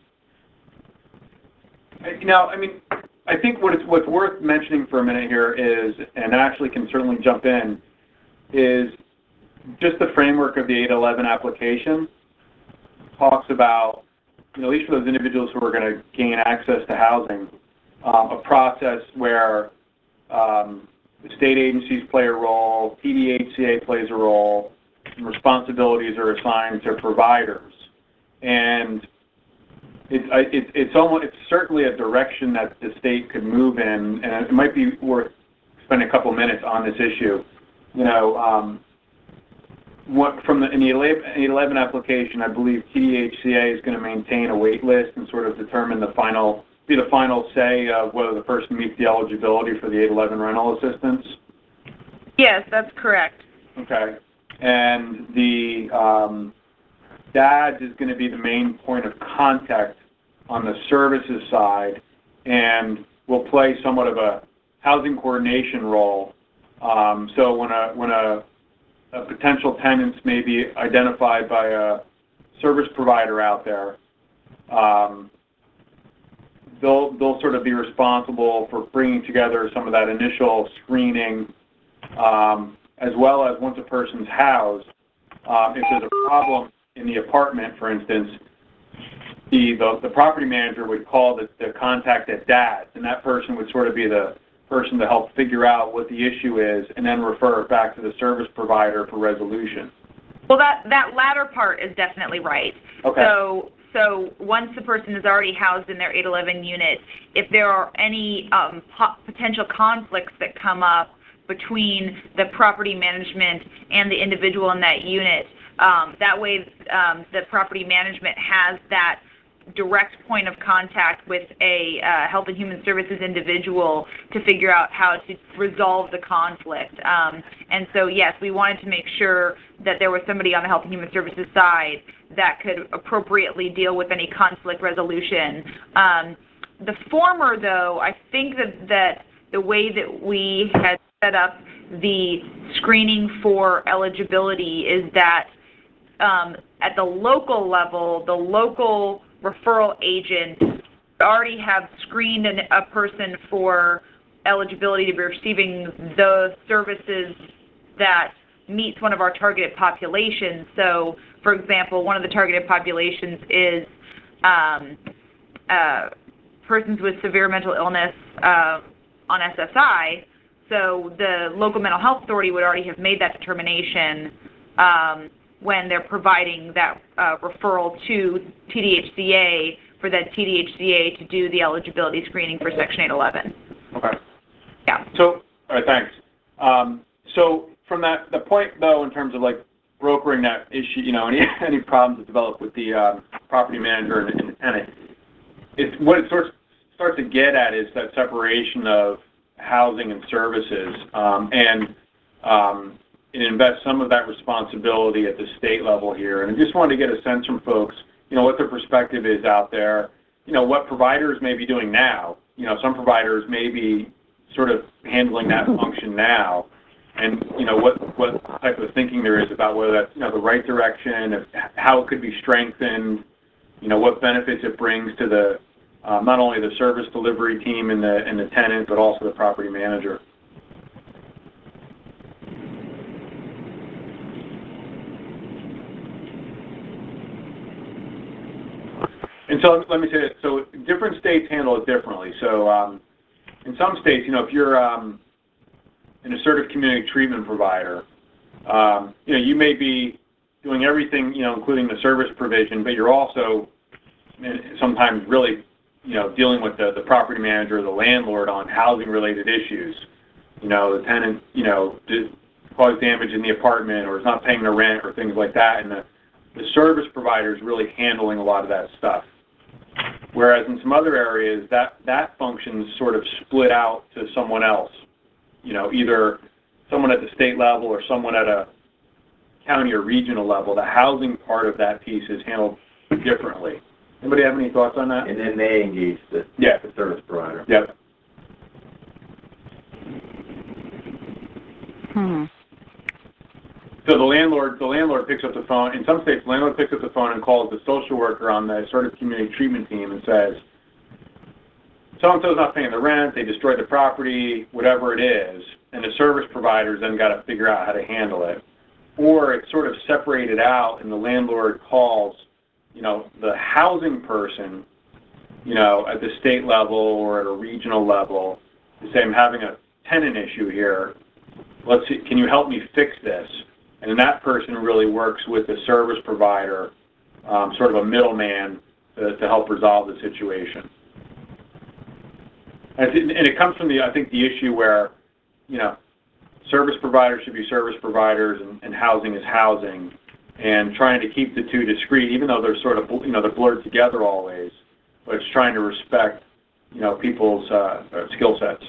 now, I mean, I think what it's, what's worth mentioning for a minute here is, and Ashley can certainly jump in, is just the framework of the eight eleven application talks about, you know, at least for those individuals who are going to gain access to housing, um, a process where um, the state agencies play a role, P D H C A plays a role, and responsibilities are assigned to providers. And it, it, it's almost, it's certainly a direction that the state could move in, and it might be worth spending a couple minutes on this issue. You know, um, what, from the, in the eight eleven application, I believe T D H C A is going to maintain a wait list and sort of determine the final, be the final say of whether the person meets the eligibility for the eight eleven rental assistance. Yes, that's correct. Okay. And the um, D A D is going to be the main point of contact on the services side, and will play somewhat of a housing coordination role. Um, so when a when a uh, potential tenants may be identified by a service provider out there, um, they'll, they'll sort of be responsible for bringing together some of that initial screening, um, as well as once a person's housed, um, if there's a problem in the apartment, for instance, the, the, the property manager would call the, the contact at D A D, and that person would sort of be the person to help figure out what the issue is and then refer it back to the service provider for resolution. Well, that, that latter part is definitely right. Okay. So, so once the person is already housed in their eight eleven unit, if there are any um, po- potential conflicts that come up between the property management and the individual in that unit, um, that way um, the property management has that direct point of contact with a uh, Health and Human Services individual to figure out how to resolve the conflict. Um, and so, yes, we wanted to make sure that there was somebody on the Health and Human Services side that could appropriately deal with any conflict resolution. Um, the former, though, I think that, that the way that we had set up the screening for eligibility is that um, at the local level, the local referral agent already have screened an, a person for eligibility to be receiving the services that meets one of our targeted populations. So, for example, one of the targeted populations is um, uh, persons with severe mental illness uh, on S S I. So the local mental health authority would already have made that determination um, when they're providing that uh, referral to T D H C A for that T D H C A to do the eligibility screening for Section eight eleven. Okay. Yeah. So, all right, thanks. Um, so from that, the point, though, in terms of, like, brokering that issue, you know, any any problems that develop with the um, property manager and, and the tenant, it's, what it starts, starts to get at is that separation of housing and services, um, and um, it invests some of that responsibility at the state level here. And I just wanted to get a sense from folks, you know, what their perspective is out there, you know, what providers may be doing now. You know, some providers may be sort of handling that function now, and, you know, what, what type of thinking there is about whether that's, you know, the right direction, if, how it could be strengthened, you know, what benefits it brings to the, uh, not only the service delivery team and the, and the tenant, but also the property manager. And so let me say it. So different states handle it differently. So um, in some states, you know, if you're um, an assertive community treatment provider, um, you know, you may be doing everything, you know, including the service provision, but you're also sometimes really, you know, dealing with the, the property manager or the landlord on housing-related issues. You know, the tenant, you know, did cause damage in the apartment or is not paying the rent or things like that, and the, the service provider is really handling a lot of that stuff. Whereas in some other areas, that, that function's sort of split out to someone else. You know, either someone at the state level or someone at a county or regional level. The housing part of that piece is handled differently. Anybody have any thoughts on that? And then they engage the, yeah. the service provider. Yep. Hmm. So the landlord, the landlord picks up the phone. In some states, the landlord picks up the phone and calls the social worker on the assertive community treatment team and says, so-and-so's not paying the rent, they destroyed the property, whatever it is, and the service provider's then got to figure out how to handle it. Or it's sort of separated out and the landlord calls, you know, the housing person, you know, at the state level or at a regional level to say, I'm having a tenant issue here. Let's see, can you help me fix this? And then that person really works with the service provider, um, sort of a middleman to, to help resolve the situation. And it, and it comes from the, I think, the issue where, you know, service providers should be service providers and, and housing is housing, and trying to keep the two discrete, even though they're sort of, you know, they're blurred together always, but it's trying to respect, you know, people's uh, skill sets.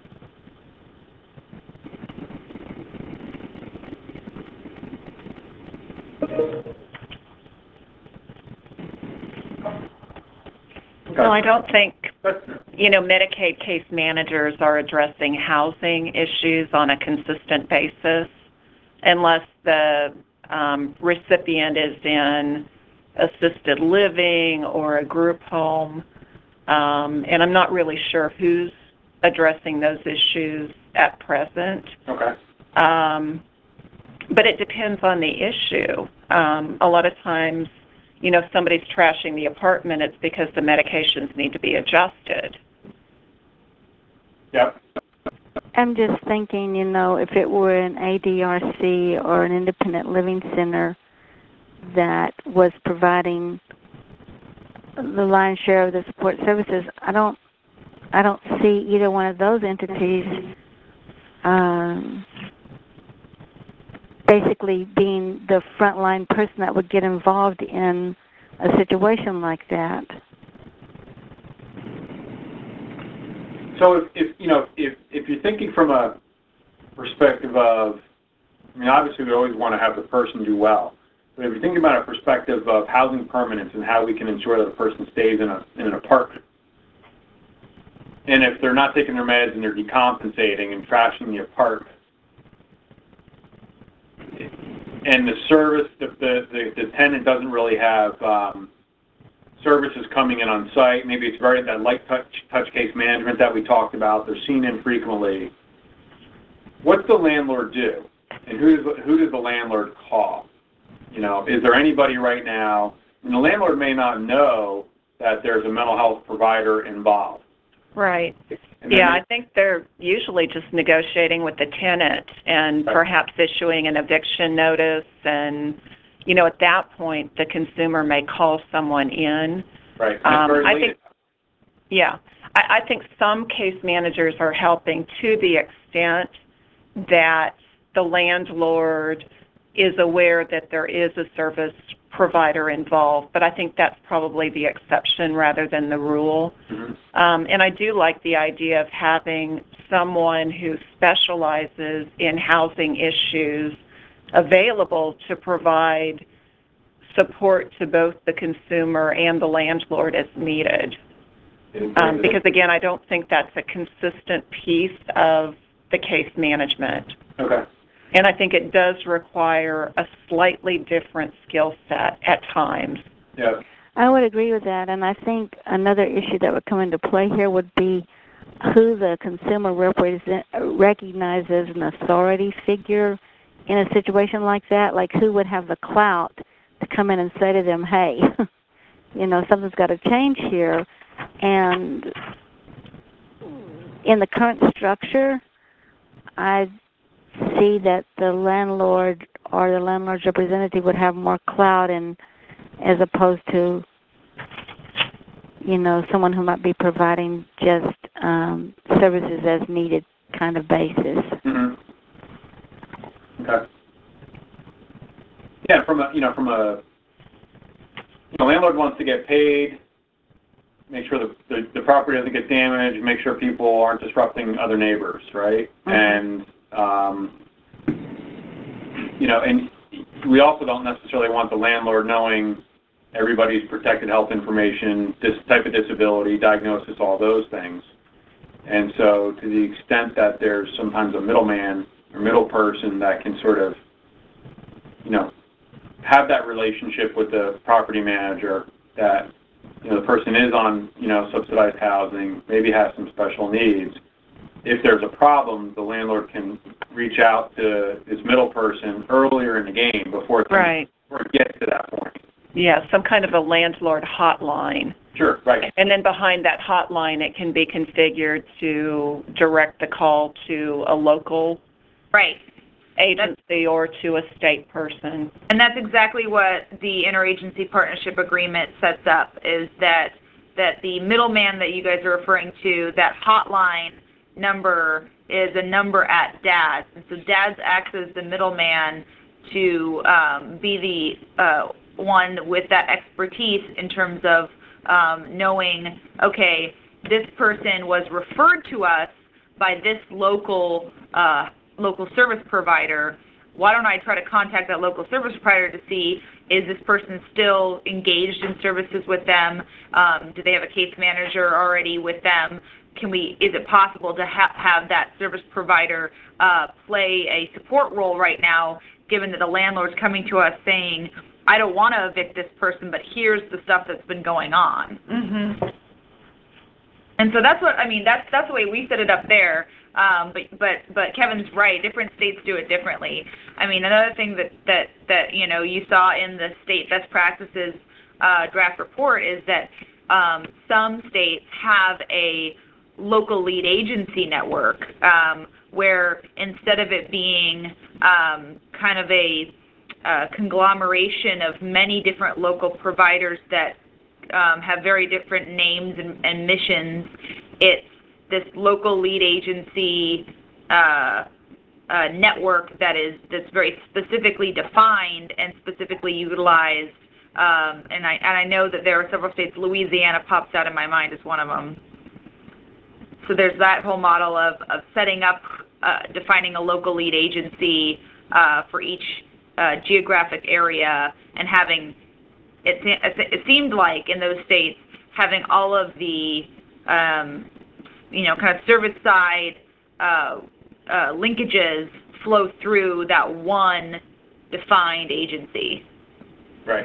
So I don't think, you know, Medicaid case managers are addressing housing issues on a consistent basis. unless the um, recipient is in assisted living or a group home. Um, and I'm not really sure who's addressing those issues at present. Okay. Um, but it depends on the issue. Um, a lot of times, you know, if somebody's trashing the apartment, it's because the medications need to be adjusted. Yep. I'm just thinking, you know, if it were an A D R C or an independent living center that was providing the lion's share of the support services, I don't, I don't see either one of those entities um, basically being the frontline person that would get involved in a situation like that. So if, if you know, if, if you're thinking from a perspective of, I mean, obviously we always want to have the person do well, but if you're thinking about a perspective of housing permanence and how we can ensure that a person stays in, a, in an apartment, and if they're not taking their meds and they're decompensating and trashing the apartment, and the service, the, the, the, the tenant doesn't really have um, services coming in on site, maybe it's very that light touch, touch case management that we talked about, they're seen infrequently, what's the landlord do? And who does, who does the landlord call? You know, is there anybody right now, and the landlord may not know that there's a mental health provider involved. Right. And Yeah, they, I think they're usually just negotiating with the tenant and right. perhaps issuing an eviction notice. And, you know, at that point, the consumer may call someone in. Right. Um, I think, yeah, I, I think some case managers are helping to the extent that the landlord is aware that there is a service provider involved, but I think that's probably the exception rather than the rule. Mm-hmm. Um, and I do like the idea of having someone who specializes in housing issues available to provide support to both the consumer and the landlord as needed. Um, because, again, I don't think that's a consistent piece of the case management. Okay. And I think it does require a slightly different skill set at times. Yeah. I would agree with that, and I think another issue that would come into play here would be who the consumer represent, recognizes an authority figure in a situation like that, like who would have the clout to come in and say to them, hey, you know, something's got to change here. And in the current structure, I see that the landlord or the landlord's representative would have more clout, and as opposed to, you know, someone who might be providing just um, services as needed kind of basis. Mm-hmm. Okay. Yeah, from a, you know, from a, you know, landlord wants to get paid, make sure the, the, the property doesn't get damaged, make sure people aren't disrupting other neighbors, right? Mm-hmm. And, um, you know, and we also don't necessarily want the landlord knowing everybody's protected health information, this type of disability, diagnosis, all those things. And so to the extent that there's sometimes a middleman or middle person that can sort of, you know, have that relationship with the property manager, that, you know, the person is on, you know, subsidized housing, maybe has some special needs. If there's a problem, the landlord can reach out to this middle person earlier in the game before it, right. before it gets to that point. Yeah, some kind of a landlord hotline. Sure, right. And then behind that hotline, it can be configured to direct the call to a local right. agency that's, or to a state person. And that's exactly what the interagency partnership agreement sets up, is that that the middleman that you guys are referring to, that hotline number is a number at D A S. And so D A S acts as the middleman to um, be the uh, one with that expertise in terms of um, knowing, okay, this person was referred to us by this local uh, local service provider. Why don't I try to contact that local service provider to see is this person still engaged in services with them? Um, do they have a case manager already with them? Can we, is it possible to ha- have that service provider uh, play a support role right now, given that the landlord's coming to us saying, I don't want to evict this person, but here's the stuff that's been going on. Mm-hmm. And so that's what, I mean, that's that's the way we set it up there. Um, but but but Kevin's right. Different states do it differently. I mean, another thing that that that you know you saw in the state best practices uh, draft report is that um, some states have a local lead agency network um, where instead of it being um, kind of a uh, conglomeration of many different local providers that um, have very different names and, and missions, it's this local lead agency uh, uh, network that is that's very specifically defined and specifically utilized. Um, and I and I know that there are several states. Louisiana pops out in my mind as one of them. So there's that whole model of of setting up, uh, defining a local lead agency uh, for each uh, geographic area, and having it. It seemed like in those states having all of the um, you know, kind of service side uh, uh, linkages flow through that one defined agency. Right.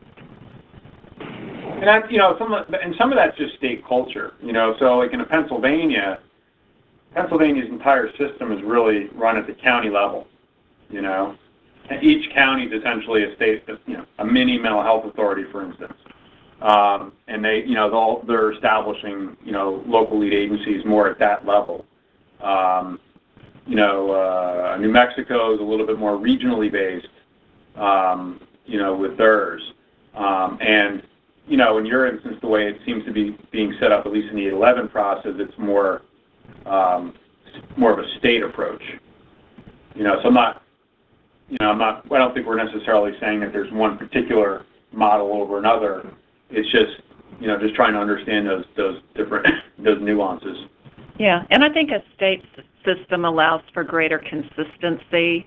And that's, you know, some of, and some of that's just state culture, you know, so like in Pennsylvania, Pennsylvania's entire system is really run at the county level, you know. And each county is essentially a state, you know, a mini mental health authority, for instance. Um, and they, you know, they'll, they're establishing, you know, local lead agencies more at that level. Um, you know, uh, New Mexico is a little bit more regionally based, um, you know, with theirs. Um, and, you know, in your instance, the way it seems to be being set up, at least in the eight eleven process, it's more, um, more of a state approach. You know, so I'm not, you know, I'm not, I don't think we're necessarily saying that there's one particular model over another. It's just, you know, just trying to understand those those different those nuances. Yeah, and I think a state system allows for greater consistency.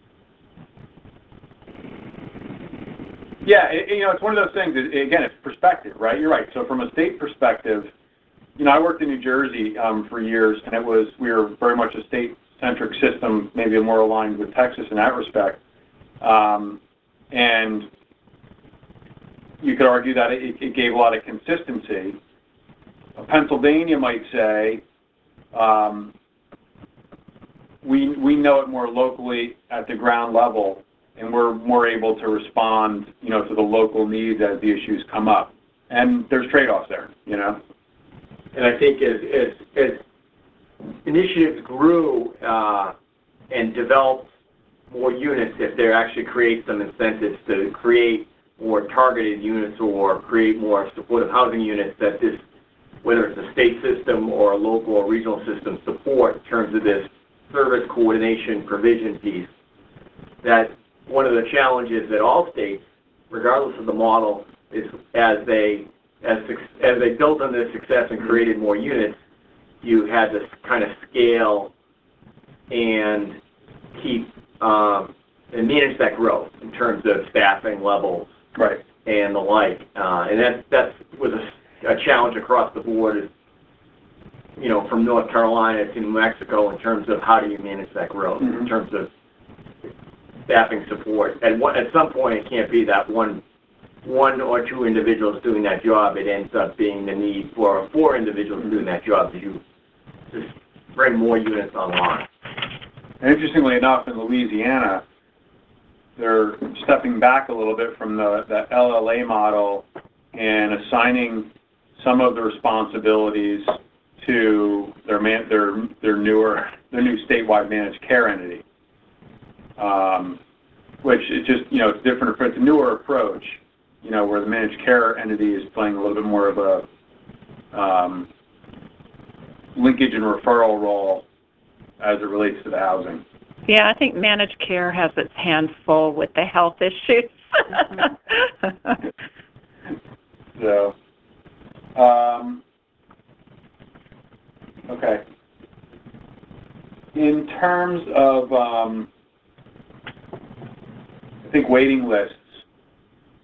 Yeah, it, you know, it's one of those things. It, again, it's perspective, right? You're right. So from a state perspective, you know, I worked in New Jersey um, for years, and it was we were very much a state-centric system, maybe more aligned with Texas in that respect, um, and you could argue that it, it gave a lot of consistency. Pennsylvania might say, um, we, we know it more locally at the ground level, and we're more able to respond, you know, to the local needs as the issues come up. And there's trade-offs there, you know? And I think as, as, as initiatives grew uh, and developed more units, if there actually create some incentives to create more targeted units or create more supportive housing units that this, whether it's a state system or a local or regional system support in terms of this service coordination provision piece, that one of the challenges that all states, regardless of the model, is as they as as they built on this success and created more units, you had to kind of scale and keep um, and manage that growth in terms of staffing levels. Right. And the like, uh, and that that was a, a challenge across the board, you know, from North Carolina to New Mexico in terms of how do you manage that growth, mm-hmm. in terms of staffing support. And what, at some point, it can't be that one one or two individuals doing that job. It ends up being the need for four individuals doing that job to do, just bring more units online. And interestingly enough, in Louisiana, they're stepping back a little bit from the, the L L A model and assigning some of the responsibilities to their man, their their newer their new statewide managed care entity, um, which is just, you know, it's different. It's a newer approach, you know, where the managed care entity is playing a little bit more of a um, linkage and referral role as it relates to the housing. Yeah, I think managed care has its hands full with the health issues. So, um, okay. In terms of, um, I think, waiting lists,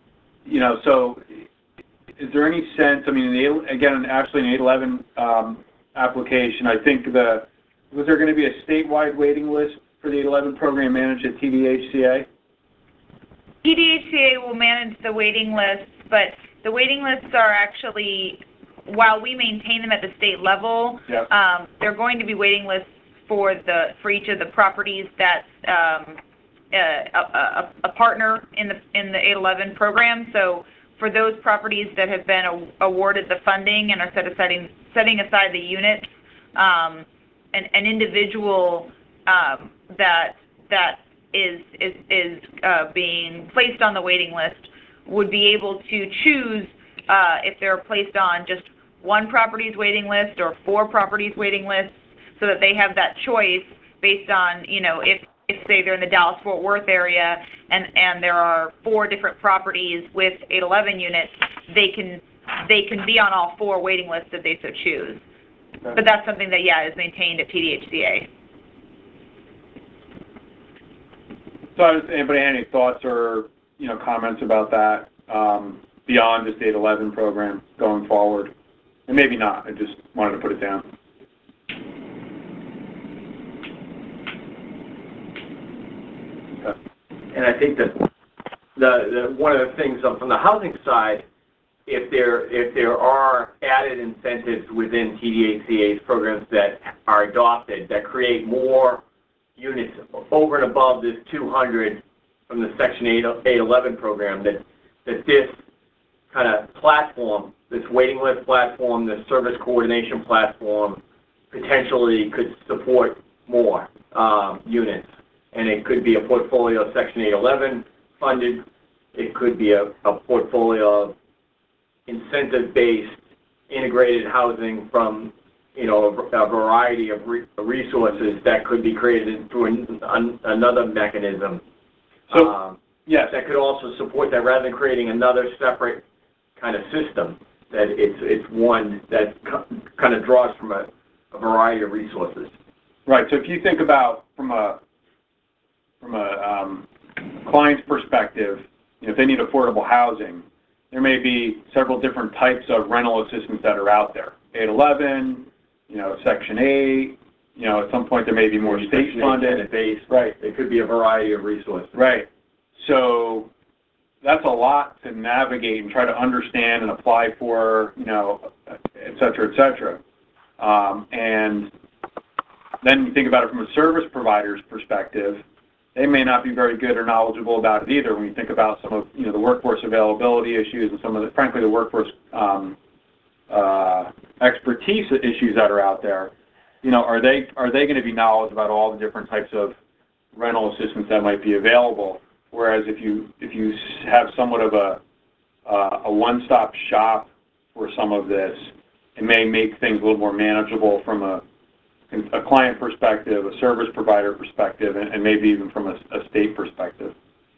you know, so is there any sense, I mean, the, again, actually in the eight eleven um, application, I think the, was there going to be a statewide waiting list for the eight eleven program managed at T D H C A? T D H C A will manage the waiting lists, but the waiting lists are actually, while we maintain them at the state level, Yep. um, they're going to be waiting lists for the for each of the properties that's um, a, a, a partner in the in the eight eleven program. So for those properties that have been a, awarded the funding and are set aside, setting aside the units, um, an, an individual um, that that is is is uh, being placed on the waiting list would be able to choose uh, if they're placed on just one properties waiting list or four properties waiting lists, so that they have that choice based on, you know, if, if say they're in the Dallas-Fort Worth area and, and there are four different properties with eight eleven units, they can they can be on all four waiting lists if they so choose. Okay. But that's something that, yeah, is maintained at T D H C A. So does anybody have any thoughts or, you know, comments about that um, beyond just the eight eleven program going forward? And maybe not. I just wanted to put it down. Okay. And I think that the, the one of the things from the housing side, if there if there are added incentives within T D H C A's programs that are adopted that create more units over and above this two hundred from the Section eight eleven program, that that this kind of platform, this waiting list platform, this service coordination platform, potentially could support more um, units. And it could be a portfolio of Section eight eleven funded. It could be a, a portfolio of incentive-based integrated housing from, you know, a, a variety of re resources that could be created through an, an, another mechanism. So, um, yes. That could also support that rather than creating another separate kind of system, that it's, it's one that kind of draws from a, a variety of resources. Right. So if you think about from a from a um, client's perspective, you know, if they need affordable housing, there may be several different types of rental assistance that are out there. eight eleven, you know, Section eight, you know, at some point there may be more state funded. Based. Right. It could be a variety of resources. Right. So that's a lot to navigate and try to understand and apply for, you know, et cetera, et cetera. Um, and then you think about it from a service provider's perspective, they may not be very good or knowledgeable about it either. When you think about some of, you know, the workforce availability issues and some of the, frankly, the workforce um, uh, expertise issues that are out there, you know, are they are they going to be knowledgeable about all the different types of rental assistance that might be available? Whereas if you if you have somewhat of a uh, a one-stop shop for some of this, it may make things a little more manageable from a a client perspective, a service provider perspective, and, and maybe even from a, a state perspective.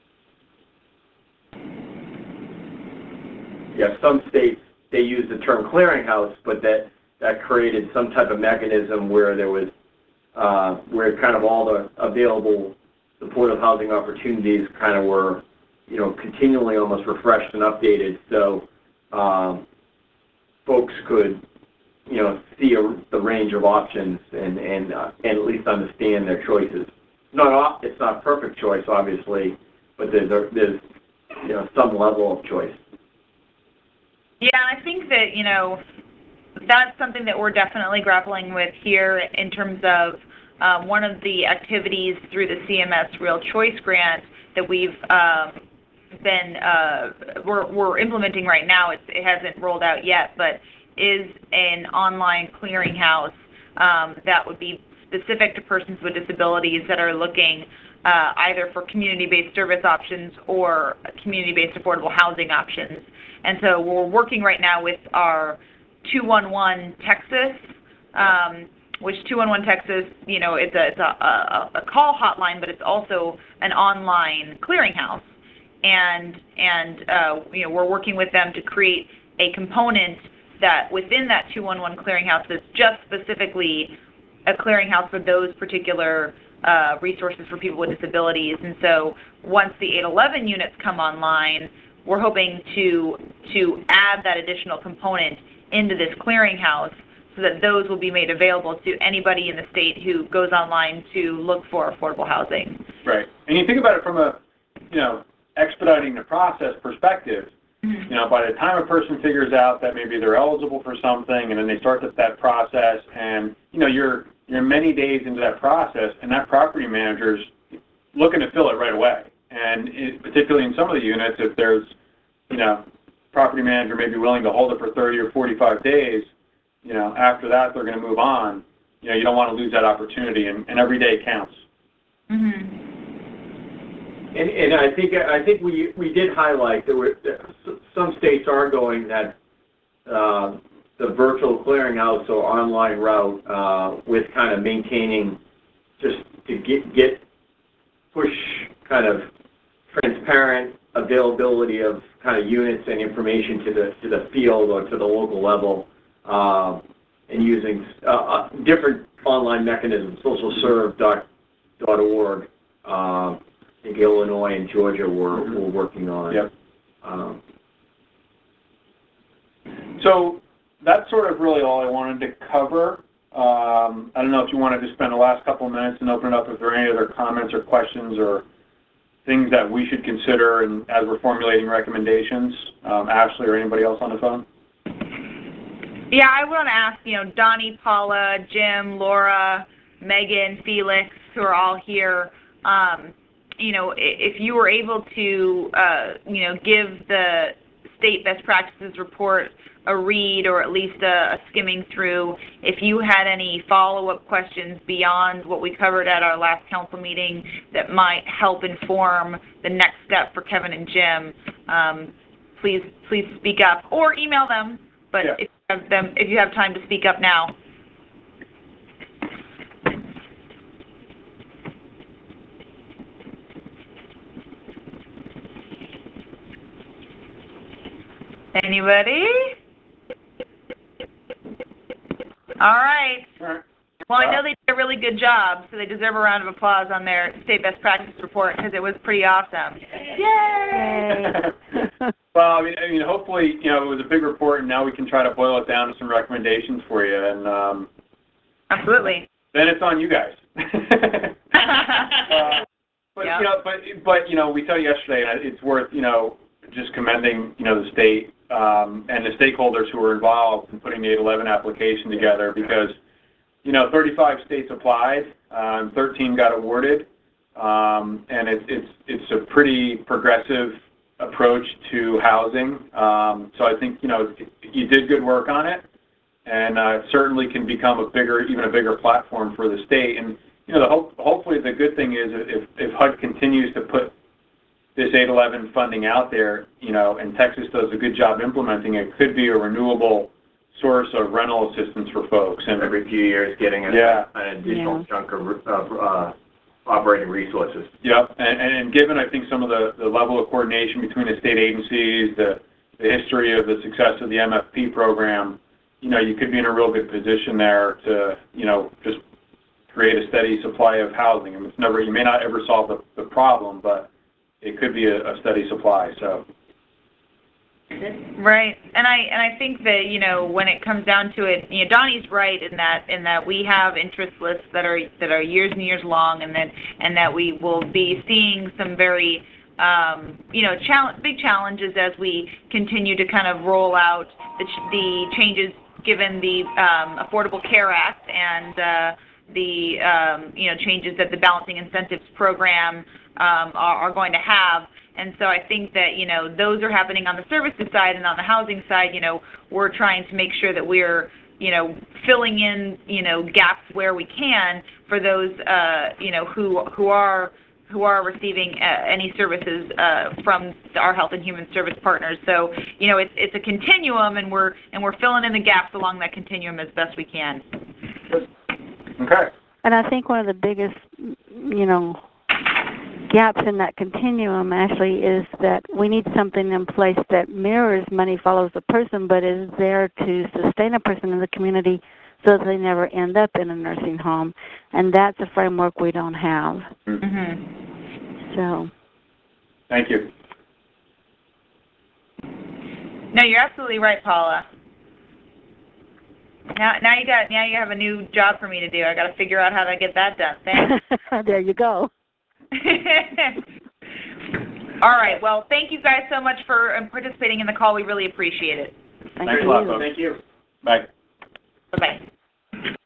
Yeah, some states, they use the term clearinghouse, but that, that created some type of mechanism where there was, uh, where kind of all the available supportive housing opportunities kind of were, you know, continually almost refreshed and updated, so um, folks could, you know, see a, the range of options and and uh, and at least understand their choices. Not it's not perfect choice, obviously, but there's a, there's you know some level of choice. Yeah, I think that, you know, that's something that we're definitely grappling with here in terms of um, one of the activities through the C M S Real Choice Grant that we've um, been uh, we're we're implementing right now. It's, it hasn't rolled out yet, but is an online clearinghouse um, that would be specific to persons with disabilities that are looking uh, either for community-based service options or community-based affordable housing options. And so we're working right now with our two one one Texas, um, which two one one Texas, you know, it's a, it's a, a, a call hotline, but it's also an online clearinghouse. And, and uh, you know, we're working with them to create a component that within that two one one clearinghouse is just specifically a clearinghouse for those particular uh, resources for people with disabilities. And so once the eight eleven units come online, we're hoping to to add that additional component into this clearinghouse so that those will be made available to anybody in the state who goes online to look for affordable housing. Right. And you think about it from a, you know, expediting the process perspective. Mm-hmm. You know, by the time a person figures out that maybe they're eligible for something, and then they start that, that process, and, you know, you're, you're many days into that process, and that property manager's looking to fill it right away. And it, particularly in some of the units, if there's, you know, property manager may be willing to hold it for thirty or forty-five days, you know, after that they're going to move on. You know, you don't want to lose that opportunity, and, and every day counts. Mm-hmm. And, and I think I think we we did highlight that, we're, that some states are going that uh, the virtual clearinghouse or online route uh, with kind of maintaining just to get get push kind of transparent availability of kind of units and information to the to the field or to the local level, uh, and using uh, uh, different online mechanisms, social serve dot org. Uh, I think Illinois and Georgia were, were working on. Yep. Um, so that's sort of really all I wanted to cover. Um, I don't know if you wanted to spend the last couple of minutes and open it up if there are any other comments or questions or things that we should consider and as we're formulating recommendations. Um, Ashley or anybody else on the phone? Yeah, I want to ask, you know, Donnie, Paula, Jim, Laura, Megan, Felix, who are all here, um, you know, if you were able to, uh, you know, give the state best practices report a read or at least a, a skimming through, if you had any follow-up questions beyond what we covered at our last council meeting that might help inform the next step for Kevin and Jim, um, please please speak up or email them. But yeah. if you have them, if you have time to speak up now. Anybody? All right. All right. Well, I know they did a really good job, so they deserve a round of applause on their state best practice report because it was pretty awesome. Yay! Well, I mean, I mean, hopefully, you know, it was a big report, and now we can try to boil it down to some recommendations for you. And um, absolutely. Then it's on you guys. uh, but yep. you know, but but you know, we said yesterday, and it's worth you know just commending you know the state. Um, and the stakeholders who were involved in putting the eight eleven application together because, you know, thirty-five states applied, um, thirteen got awarded, um, and it, it's it's a pretty progressive approach to housing. Um, so I think, you know, you did good work on it, and uh, it certainly can become a bigger, even a bigger platform for the state. And, you know, the hope, hopefully the good thing is if, if H U D continues to put this eight eleven funding out there, you know, and Texas does a good job implementing it, could be a renewable source of rental assistance for folks. And every few years getting a, yeah. an additional yeah. chunk of uh, uh, operating resources. Yep, and, and given, I think, some of the, the level of coordination between the state agencies, the, the history of the success of the M F P program, you know, you could be in a real good position there to, you know, just create a steady supply of housing. I mean, it's never, you may not ever solve the, the problem, but it could be a, a steady supply. So. Right, and I and I think that you know when it comes down to it, you know Donnie's right in that in that we have interest lists that are that are years and years long, and that and that we will be seeing some very um, you know challenge, big challenges as we continue to kind of roll out the, the changes given the um, Affordable Care Act and uh, the um, you know changes that the Balancing Incentives Program um, are, are going to have. And so I think that, you know, those are happening on the services side, and on the housing side, you know, we're trying to make sure that we're, you know, filling in, you know, gaps where we can for those, uh, you know, who who are who are receiving uh, any services uh, from our Health and Human Service partners. So, you know, it's it's a continuum, and we're and we're filling in the gaps along that continuum as best we can. Okay. And I think one of the biggest, you know, gaps in that continuum actually is that we need something in place that mirrors money follows the person, but is there to sustain a person in the community so that they never end up in a nursing home. And that's a framework we don't have. Mm-hmm. So. Thank you. No, you're absolutely right, Paula. Now, now you got, now you have a new job for me to do. I got to figure out how to get that done. Thanks. There you go. All right. Well, thank you guys so much for um, participating in the call. We really appreciate it. Thank Thanks you. a lot, folks. Thank you. Bye. Bye-bye.